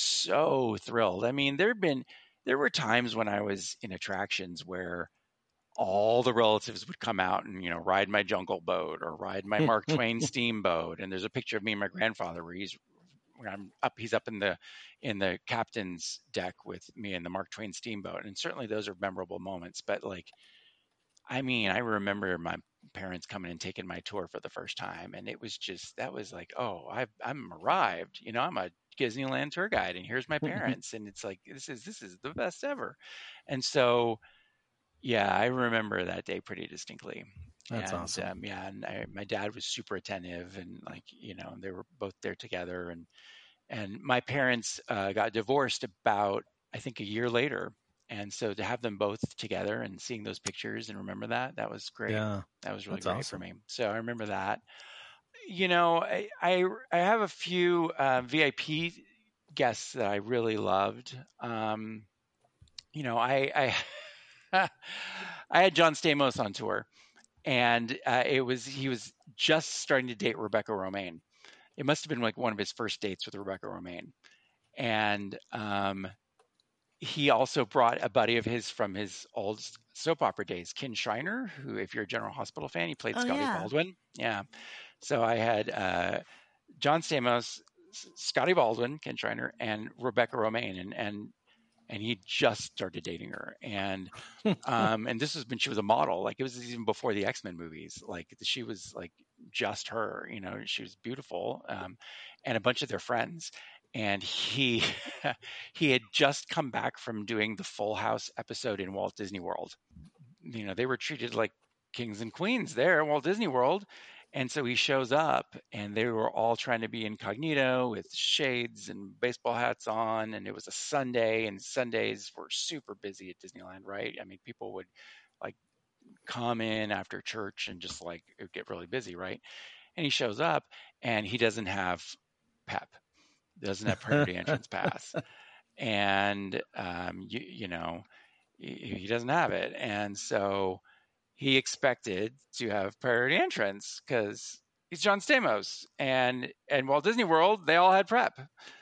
so thrilled. I mean, there'd been, there were times when I was in attractions where all the relatives would come out and, you know, ride my Jungle Boat or ride my Mark Twain steamboat. And there's a picture of me and my grandfather where he's, where I'm up, he's up in the, in the captain's deck with me and the Mark Twain steamboat. And certainly those are memorable moments, but like, I mean, I remember my parents coming and taking my tour for the first time. And it was just, that was like, oh, I've, I'm arrived, you know, I'm a Disneyland tour guide and here's my parents. And it's like, this is, this is the best ever. And so, yeah, I remember that day pretty distinctly.
That's
and,
awesome.
Um, yeah, and I, my dad was super attentive, and like you know, they were both there together. And and my parents uh, got divorced about I think a year later, and so to have them both together and seeing those pictures and remember that that was great.
Yeah,
that was really
that's
great
awesome.
for me. So I remember that. You know, I I, I have a few uh, V I P guests that I really loved. Um, you know, I I. I had John Stamos on tour, and uh, it was he was just starting to date Rebecca Romaine. It must have been like one of his first dates with Rebecca Romaine, and um, he also brought a buddy of his from his old soap opera days, Ken Shriner, who, if you're a General Hospital fan, he played
Oh,
Scotty
yeah.
Baldwin. Yeah, so I had uh, John Stamos, Scotty Baldwin, Ken Shriner, and Rebecca Romaine, and and and he just started dating her, and um and this was when she was a model. Like it was even before the X-Men movies. Like she was like just her, you know, she was beautiful. Um and a bunch of their friends, and he he had just come back from doing the Full House episode in Walt Disney World. You know, they were treated like kings and queens there at Walt Disney World. And so he shows up, and they were all trying to be incognito with shades and baseball hats on. And it was a Sunday, and Sundays were super busy at Disneyland, right? I mean, people would like come in after church and just like it would get really busy, right? And he shows up, and he doesn't have PEP, doesn't have priority entrance pass. And, um, you, you know, he, he doesn't have it. And so he expected to have priority entrance because he's John Stamos, and and Walt Disney World, they all had prep.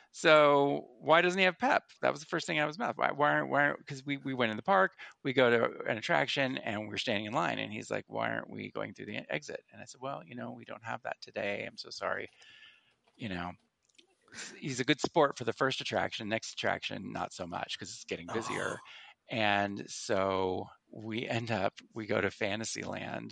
So why doesn't he have PEP? That was the first thing out of his mouth. Why why aren't why because we, we went in the park, we go to an attraction, and we're standing in line, and he's like, why aren't we going through the exit? And I said, well, you know, we don't have that today. I'm so sorry. You know, he's a good sport for the first attraction. Next attraction, not so much because it's getting busier.
Oh.
And so we end up, we go to Fantasyland,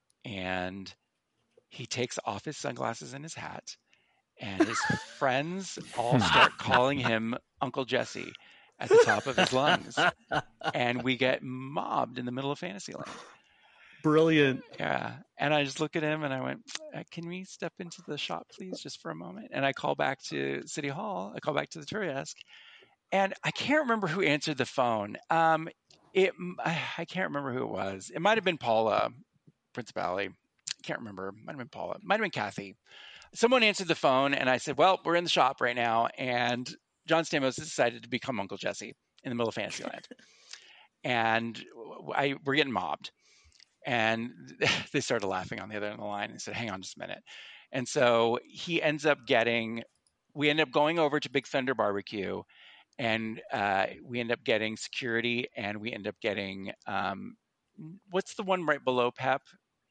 and he takes off his sunglasses and his hat, and his friends all start calling him Uncle Jesse at the top of his lungs. And we get mobbed in the middle of Fantasyland.
Brilliant.
Yeah. And I just look at him and I went, can we step into the shop, please, just for a moment? And I call back to City Hall. I call back to the tour desk. And I can't remember who answered the phone. Um, it, I can't remember who it was. It might have been Paula Principali. I can't remember. It might have been Paula. It might have been Kathy. Someone answered the phone, and I said, well, we're in the shop right now. And John Stamos has decided to become Uncle Jesse in the middle of Fantasyland. And I, we're getting mobbed. And they started laughing on the other end of the line and said, hang on just a minute. And so he ends up getting, we end up going over to Big Thunder Barbecue. and uh, we end up getting security, and we end up getting um, what's the one right below Pep?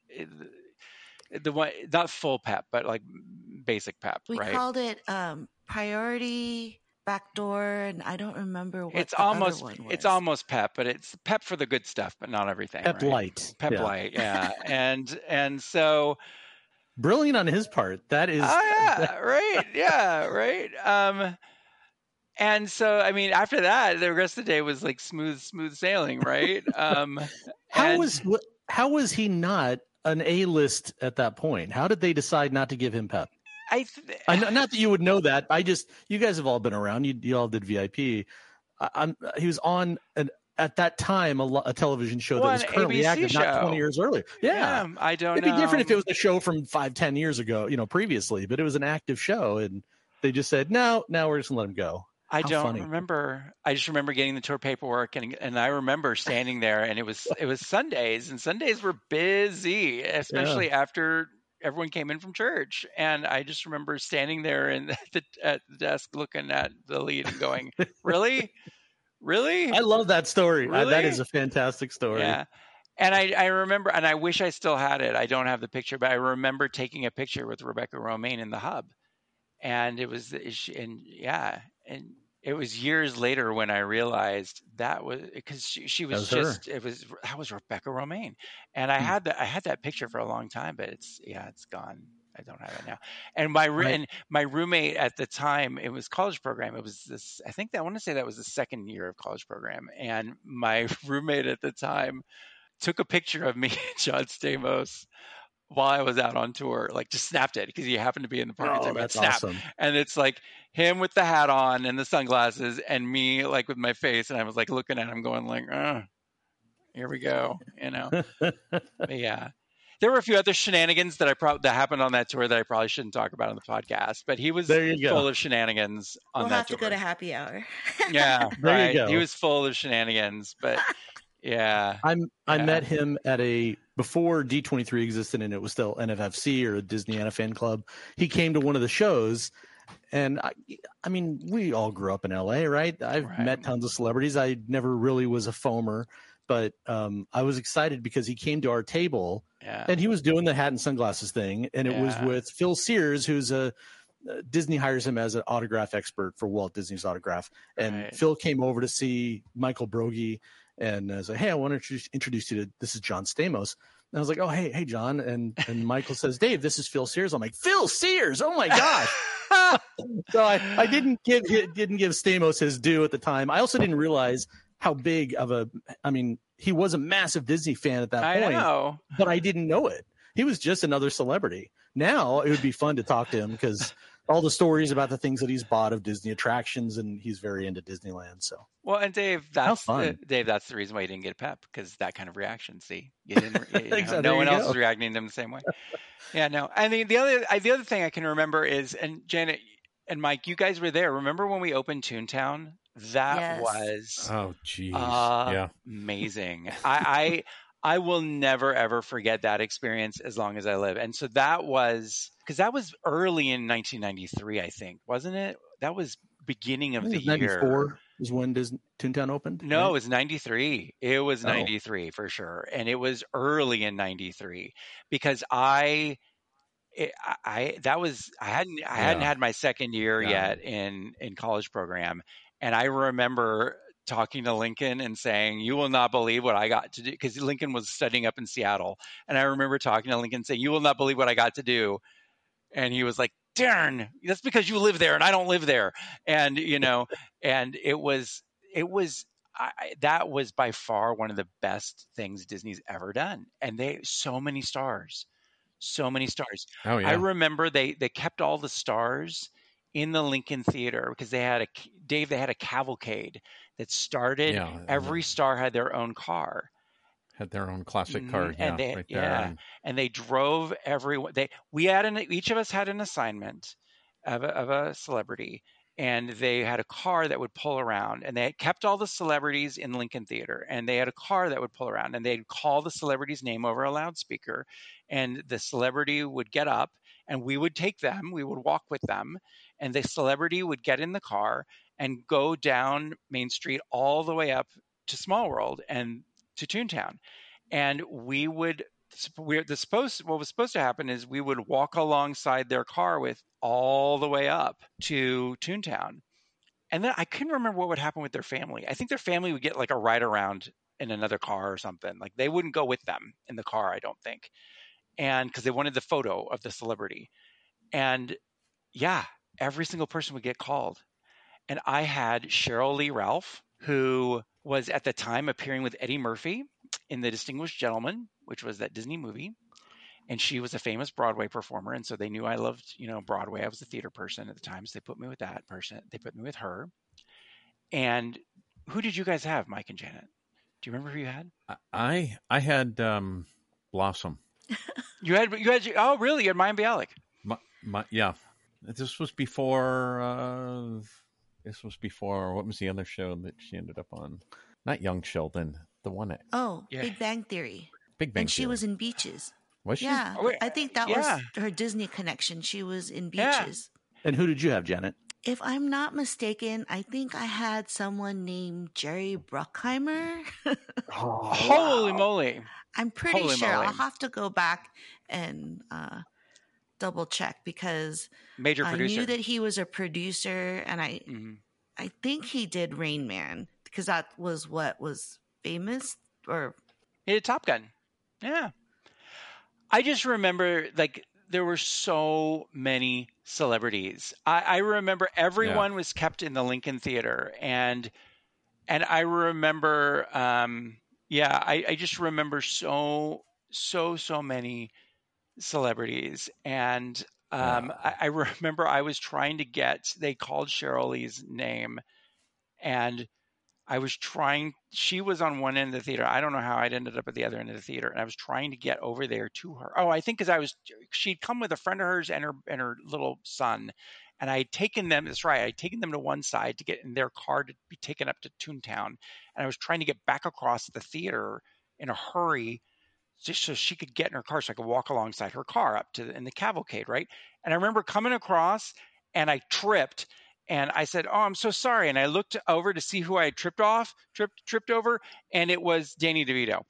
The one, not full Pep, but like basic Pep,
We
right?
called it um, priority backdoor, and I don't remember what
it's
the
almost
other one was.
It's almost Pep, but it's Pep for the good stuff, but not everything.
Pep
right?
Light.
Pep
yeah.
Light, yeah. and and so
brilliant on his part. That is.
Oh yeah, right, yeah, right. Um, and so I mean, after that, the rest of the day was like smooth, smooth sailing, right? Um,
how
and,
was how was he not an A-list at that point? How did they decide not to give him Pep?
I, th-
I know, not that you would know that. I just, you guys have all been around. You, you all did V I P. I, I'm, he was on an, at that time, a, a television show
well,
that was currently
A B C
active,
show.
not twenty years earlier. Yeah.
yeah I don't
It'd
know.
be different if it was a show from five, ten years ago, you know, previously, but it was an active show and they just said, no, now we're just gonna let him go.
I
How
don't
funny.
remember. I just remember getting the tour paperwork, and and I remember standing there, and it was it was Sundays, and Sundays were busy, especially yeah. after everyone came in from church. And I just remember standing there and at the, at the desk looking at the lead and going, "Really, really?"
I love that story.
Really?
I, that is a fantastic story.
Yeah. And I, I remember, and I wish I still had it. I don't have the picture, but I remember taking a picture with Rebecca Romaine in the hub, and it was, and yeah, and it was years later when I realized that was because she, she was, was just her. It was that was Rebecca Romaine, and I hmm. had that I had that picture for a long time, but it's yeah, it's gone. I don't have it now. And my right. and my roommate at the time, it was college program. It was this. I think that I want to say that was the second year of college program, and my roommate at the time took a picture of me and John Stamos while I was out on tour, like just snapped it because he happened to be in the park.
Oh, that's snap. Awesome.
And it's like him with the hat on and the sunglasses and me like with my face. And I was like looking at him going like, oh, here we go. You know, but yeah, there were a few other shenanigans that I probably that happened on that tour that I probably shouldn't talk about on the podcast, but he was full
go.
of shenanigans on
we'll
that
have
tour.
to go to happy hour.
Yeah.
There
right.
you go.
He was full of shenanigans, but yeah.
I'm, I
yeah.
met him at a, before D twenty-three existed and it was still N F F C or a Disneyana fan club. He came to one of the shows and I, I mean, we all grew up in L A, right? I've
right.
met tons of celebrities. I never really was a foamer, but um, I was excited because he came to our table
yeah.
and he was doing the hat and sunglasses thing. And it
yeah.
was with Phil Sears, who's a, Disney hires him as an autograph expert for Walt Disney's autograph. And
right.
Phil came over to see Michael Broggie and I was like, hey, I want to introduce, introduce you to, this is John Stamos. And I was like, oh, hey, hey, John. And and Michael says, Dave, this is Phil Sears. I'm like, Phil Sears. Oh my gosh. So I, I didn't give, didn't give Stamos his due at the time. I also didn't realize how big of a, I mean, he was a massive Disney fan at that
I
point,
know.
But I didn't know it. He was just another celebrity. Now it would be fun to talk to him because all the stories about the things that he's bought of Disney attractions, and he's very into Disneyland. So,
well, and Dave, that's the, Dave, that's the reason why you didn't get Pep, because that kind of reaction. See, you didn't. You know,
exactly.
No one
else
go. is reacting to him the same way. Yeah, no. I mean, the other, I, the other thing I can remember is, and Janet and Mike, you guys were there. Remember when we opened Toontown? That
yes.
was
oh, geez,
uh,
yeah,
amazing. I. I I will never, ever forget that experience as long as I live. And so that was, because that was early in nineteen ninety-three, I think, wasn't it? That was beginning of the year.
ninety-four is when Disney, Toontown opened?
No,
right?
It was ninety-three. It was
oh.
ninety-three for sure. And it was early in ninety-three because I, it, I, that was, I hadn't, I yeah. hadn't had my second year yeah. yet in, in college program. And I remember talking to Lincoln and saying, you will not believe what I got to do, because Lincoln was studying up in Seattle. And I remember talking to Lincoln saying, you will not believe what I got to do. And he was like, darn, that's because you live there and I don't live there. And, you know, and it was, it was, I, that was by far one of the best things Disney's ever done. And they, so many stars, so many stars.
Oh, yeah.
I remember they, they kept all the stars in the Lincoln Theater because they had a, Dave, they had a cavalcade that started. Yeah, every star had their own car,
had their own classic car.
Mm-hmm.
Yeah,
and they,
right
yeah,
there. And...
and they drove everyone. They we had an each of us had an assignment of a, of a celebrity, and they had a car that would pull around, and they kept all the celebrities in Lincoln Theater, and they had a car that would pull around, and they'd call the celebrity's name over a loudspeaker, and the celebrity would get up, and we would take them, we would walk with them, and the celebrity would get in the car. and go down Main Street all the way up to Small World and to Toontown. And we would, we're the supposed, what was supposed to happen is we would walk alongside their car with all the way up to Toontown. And then I couldn't remember what would happen with their family. I think their family would get like a ride around in another car or something. Like they wouldn't go with them in the car, I don't think. And because they wanted the photo of the celebrity. And yeah, every single person would get called. And I had Cheryl Lee Ralph, who was at the time appearing with Eddie Murphy in The Distinguished Gentleman, which was that Disney movie. And she was a famous Broadway performer. And so they knew I loved, you know, Broadway. I was a theater person at the time. So they put me with that person. They put me with her. And who did you guys have, Mike and Janet? Do you remember who you had?
I I had um, Blossom.
You had, you had, oh, really? You had Mayim Bialik.
My, my, yeah. This was before, uh, this was before, what was the other show that she ended up on? Not Young Sheldon, the one. That,
Oh,
Yeah.
Big Bang Theory.
Big Bang
And she
Theory.
was in Beaches.
Was she?
Yeah.
Oh, wait,
I think that
yeah.
was her Disney connection. She was in
Yeah.
Beaches.
And who did you have, Janet?
If I'm not mistaken, I think I had someone named Jerry Bruckheimer.
Oh,
Holy moly.
I'm pretty
Holy
sure.
moly.
I'll have to go back and uh, double check because
Major
I
producer.
knew that he was a producer, and I
Mhm.
I think he did Rain Man because that was what was famous. Or
He did Top Gun. Yeah. I just remember like there were so many celebrities. I, I remember everyone was kept in the Lincoln Theater, and and I remember, um, yeah, I, I just remember so so so many celebrities, and um, I, I remember I was trying to get. They called Cheryl Lee's name, and I was trying, she was on one end of the theater. I don't know how I'd ended up at the other end of the theater. And I was trying to get over there to her. Oh, I think because I was, she'd come with a friend of hers and her, and her little son. And I had taken them, that's right, I had taken them to one side to get in their car to be taken up to Toontown. And I was trying to get back across the theater in a hurry just so she could get in her car so I could walk alongside her car up to the, in the cavalcade, right? And I remember coming across and I tripped. And I said, "Oh, I'm so sorry." And I looked over to see who I had tripped off, tripped, tripped over, and it was Danny DeVito.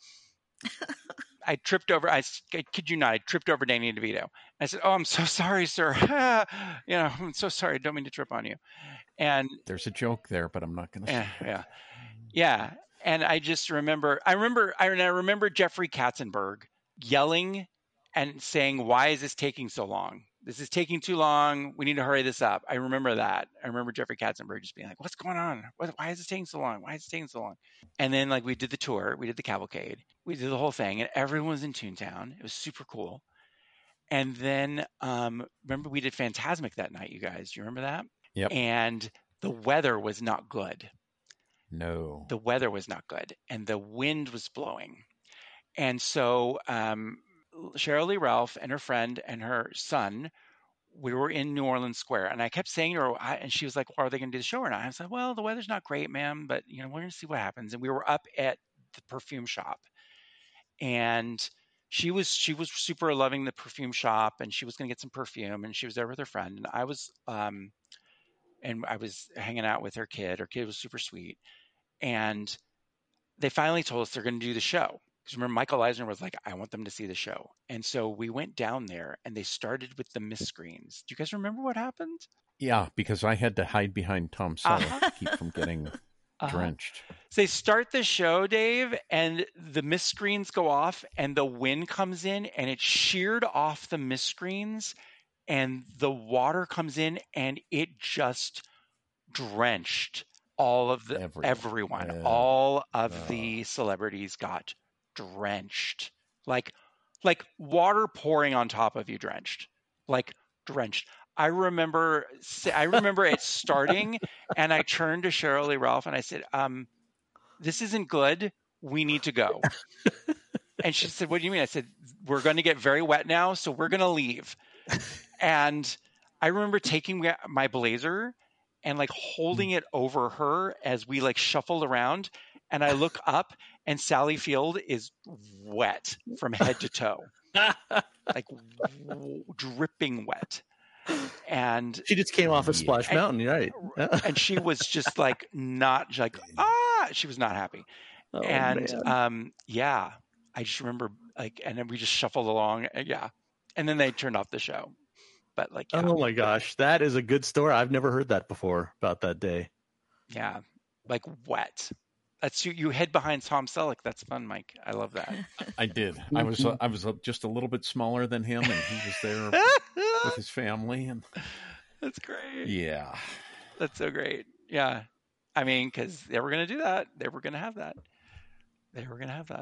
I tripped over. I, I kid you not. I tripped over Danny DeVito. I said, "Oh, I'm so sorry, sir. you know, I'm so sorry. I don't mean to trip on you." And
There's a joke there, but I'm not going to
yeah,
say
yeah, yeah. And I just remember. I remember. I, and I remember Jeffrey Katzenberg yelling and saying, "Why is this taking so long? This is taking too long. We need to hurry this up." I remember that. I remember Jeffrey Katzenberg just being like, "What's going on? What, why is this taking so long? Why is it taking so long?" And then like we did the tour, we did the cavalcade, we did the whole thing, and everyone was in Toontown. It was super cool. And then um, remember we did Fantasmic that night, you guys. Do you remember that?
Yep.
And the weather was not good.
No.
The weather was not good, and the wind was blowing. And so um, Cheryl Lee Ralph and her friend and her son, we were in New Orleans Square, and I kept saying to her, I, and she was like, "Well, are they going to do the show or not?" I was like, "Well, the weather's not great, ma'am, but you know, we're going to see what happens." And we were up at the perfume shop, and she was she was super loving the perfume shop, and she was going to get some perfume, and she was there with her friend, and I was um, and I was hanging out with her kid. Her kid was super sweet, and they finally told us they're going to do the show. Because remember, Michael Eisner was like, "I want them to see the show." And so we went down there and they started with the mist screens. Do you guys remember what happened?
Yeah, because I had to hide behind Tom Selleck
Uh-huh.
to keep from getting
Uh-huh.
drenched.
So they start the show, Dave, and the mist screens go off and the wind comes in and it sheared off the mist screens and the water comes in and it just drenched all of the
Everyone.
everyone.
Yeah.
All of
Oh.
the celebrities got drenched. Like like water pouring on top of you drenched. Like drenched. I remember I remember it starting and I turned to Cheryl Lee Ralph and I said, um, "This isn't good. We need to go." And she said, "What do you mean?" I said, "We're going to get very wet now, so we're going to leave." And I remember taking my blazer and like holding it over her as we like shuffled around. And I look up and Sally Field is wet from head to toe, like w- dripping wet. and
she just came off of Splash
and,
Mountain, right?
And she was just like not like ah, she was not happy.
Oh,
and
man.
um, yeah, I just remember like, and then we just shuffled along, and yeah, and then they turned off the show. But like, yeah.
Oh my gosh, that is a good story. I've never heard that before about that day.
Yeah, like wet. That's you. You hid behind Tom Selleck. That's fun, Mike. I love that.
I did. I was uh, I was uh, just a little bit smaller than him, and he was there with his family, and
that's great.
Yeah,
that's so great. Yeah, I mean, because they were going to do that. They were going to have that. They were going to have that.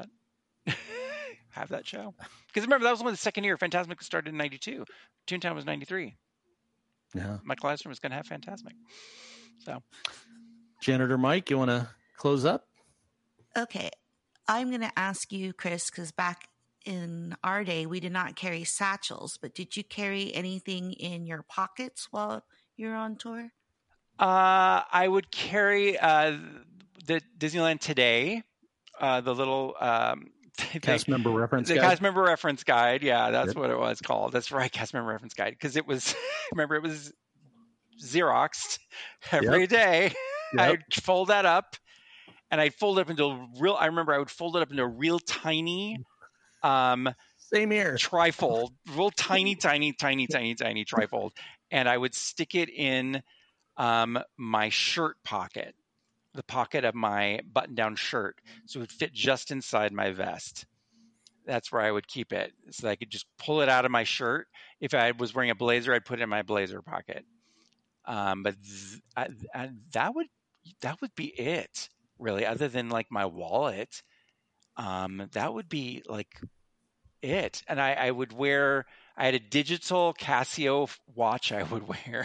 have that show. Because remember, that was only the second year. Fantasmic started in ninety-two. Toontown was ninety-three.
Yeah.
Michael Eisner was going to have Fantasmic. So,
Janitor Mike, you want to close up?
Okay. I'm going to ask you, Chris, because back in our day, we did not carry satchels, but did you carry anything in your pockets while you're on tour?
Uh, I would carry uh, the Disneyland Today, uh, the little um,
cast
thing,
member reference
the
guide.
cast member reference guide. Yeah, that's
Yep.
what it was called. That's right, cast member reference guide. Because it was, remember, it was Xeroxed every
Yep.
day.
Yep.
I'd fold that up, and I'd fold it up into a real. I remember I would fold it up into a real tiny. Um,
Same here.
Trifold, real tiny, tiny, tiny, tiny, tiny trifold, and I would stick it in um, my shirt pocket, the pocket of my button-down shirt, so it would fit just inside my vest. That's where I would keep it, so that I could just pull it out of my shirt. If I was wearing a blazer, I'd put it in my blazer pocket. Um, but th- I, I, that would that would be it, really. Other than like my wallet, um, that would be like it. And I, I would wear. I had a digital Casio watch. I would wear.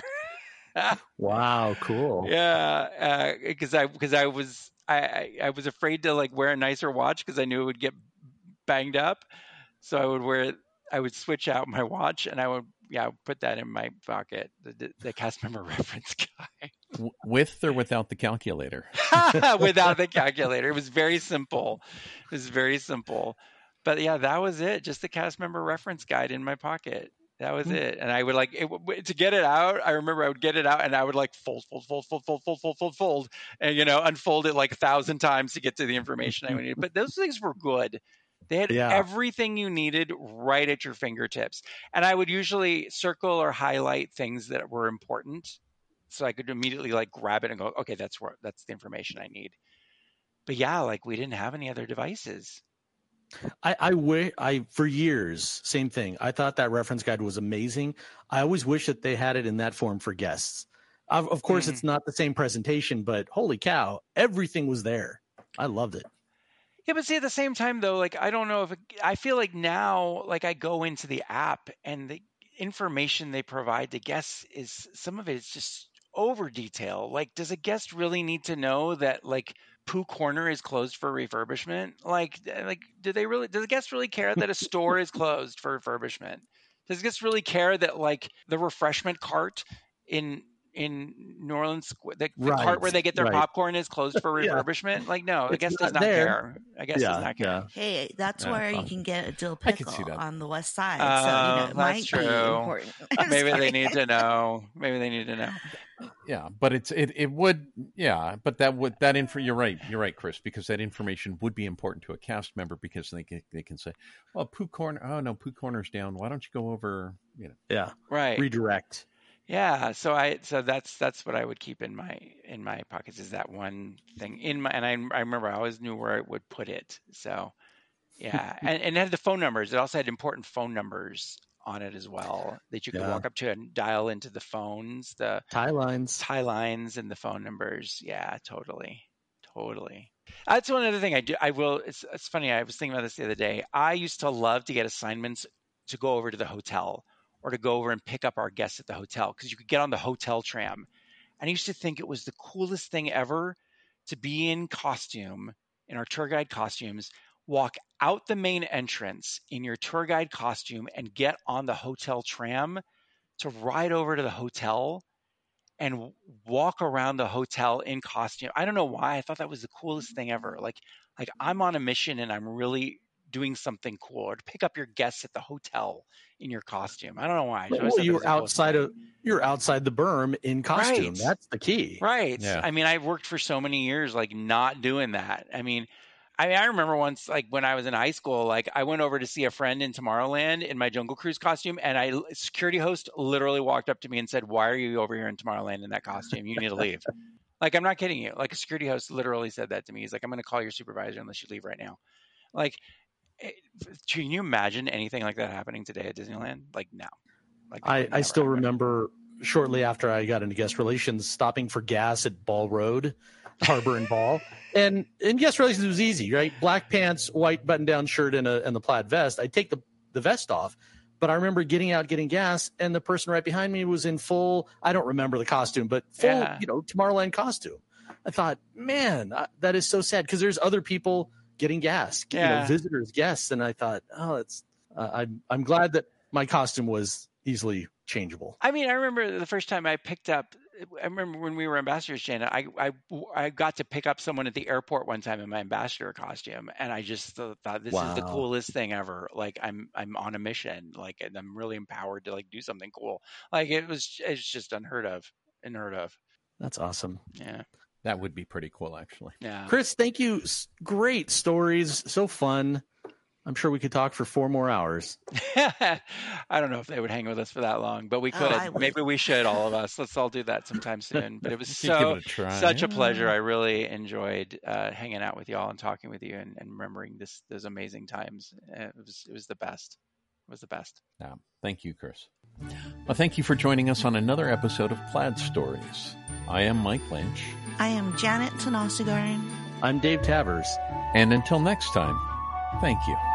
Wow, cool.
Yeah, because uh, I because I was I, I I was afraid to like wear a nicer watch because I knew it would get banged up. So I would wear I would switch out my watch and I would yeah put that in my pocket. The, the cast member reference guy.
With or without the calculator?
Without the calculator. It was very simple. It was very simple. But yeah, that was it. Just the cast member reference guide in my pocket. That was it. And I would like it, to get it out. I remember I would get it out and I would like fold, fold, fold, fold, fold, fold, fold, fold, fold, and, you know, unfold it like a thousand times to get to the information I needed. But those things were good. They had
Yeah.
everything you needed right at your fingertips. And I would usually circle or highlight things that were important. So I could immediately like grab it and go, okay, that's where, that's the information I need. But yeah, like we didn't have any other devices.
I, I wish I for years, same thing. I thought that reference guide was amazing. I always wish that they had it in that form for guests. Of, of course,
Mm.
it's not the same presentation, but holy cow, everything was there. I loved it.
Yeah, but see, at the same time, though, like, I don't know if it, I feel like now, like, I go into the app and the information they provide to guests is some of it is just over detail. Like, does a guest really need to know that, like, Pooh Corner is closed for refurbishment? Like, like, do they really, does a guest really care that a store is closed for refurbishment? Does a guest really care that, like, the refreshment cart in, in New Orleans, the, the
Right,
cart where they get their
right.
popcorn is closed for
Yeah.
refurbishment? Like, no, I
It's
guess does
not
not
there.
care. I guess
yeah,
does not care.
yeah.
Hey, that's
Yeah,
where you
fun.
can get a dill
I can see
pickle
that.
on the west side.
Oh,
so, you know, it
that's
might
true.
be important. I'm
Maybe
sorry.
they need to know. Maybe they need to know.
Yeah, but it's it it would yeah, but that would that info. You're right. You're right, Chris, because that information would be important to a cast member because they can they can say, well, Pooh Corner. Oh no, Pooh Corner's down. Why don't you go over? You know.
Yeah.
Right.
Redirect.
Yeah. So I so that's that's what I would keep in my in my pockets is that one thing in my and I I remember I always knew where I would put it. So yeah, and, and it had the phone numbers. It also had important phone numbers on it as well that you could
Yeah.
walk up to and dial into the phones, the
Tie lines.
tie lines and the phone numbers. Yeah, totally. Totally. That's one other thing I do. I will. It's, it's funny. I was thinking about this the other day. I used to love to get assignments to go over to the hotel or to go over and pick up our guests at the hotel because you could get on the hotel tram. And I used to think it was the coolest thing ever to be in costume, in our tour guide costumes, walk out the main entrance in your tour guide costume and get on the hotel tram to ride over to the hotel and walk around the hotel in costume. I don't know why. I thought that was the coolest thing ever. Like, like I'm on a mission and I'm really doing something cool, or to pick up your guests at the hotel in your costume. I don't know why.
Well, you were outside of you're outside the berm in costume.
Right.
That's the key.
Right.
Yeah.
I mean, I've worked for so many years, like not doing that. I mean, I mean, I remember once, like when I was in high school, like I went over to see a friend in Tomorrowland in my Jungle Cruise costume, and I security host literally walked up to me and said, "Why are you over here in Tomorrowland in that costume? You need to leave." Like, I'm not kidding you. Like a security host literally said that to me. He's like, "I'm going to call your supervisor unless you leave right now." Like, it, can you imagine anything like that happening today at Disneyland? Like, no. Like,
I, I still remember shortly after I got into guest relations, stopping for gas at Ball Road, Harbor and Ball. And in guest relations, it was easy, right? Black pants, white button-down shirt, and, a, and the plaid vest. I'd take the, the vest off. But I remember getting out, getting gas, and the person right behind me was in full, I don't remember the costume, but full,
Yeah.
you know, Tomorrowland costume. I thought, man, I, that is so sad, because there's other people getting gas,
Yeah.
you know, visitors, guests. And I thought, oh, it's, uh, I'm, I'm glad that my costume was easily changeable.
I mean, I remember the first time I picked up, I remember when we were ambassadors, Janet, I, I, I got to pick up someone at the airport one time in my ambassador costume. And I just thought, this
Wow.
is the coolest thing ever. Like I'm, I'm on a mission, like, and I'm really empowered to like do something cool. Like it was, it's just unheard of, unheard of.
That's awesome.
Yeah.
That would be pretty cool, actually.
Yeah.
Chris, thank you. S- Great stories. So fun. I'm sure we could talk for four more hours.
I don't know if they would hang with us for that long, but we
Oh,
could.
I would.
Maybe we should, all of us. Let's all do that sometime soon. But it was
You could give
so
it a try.
such a pleasure. I really enjoyed uh, hanging out with y'all and talking with you and, and remembering this those amazing times. Uh, It was it was the best. It was the best.
Yeah. Thank you, Chris. Well, thank you for joining us on another episode of Plaid Stories. I am Mike Lynch.
I am Janet Tanasigaran.
I'm Dave Tavers.
And until next time, thank you.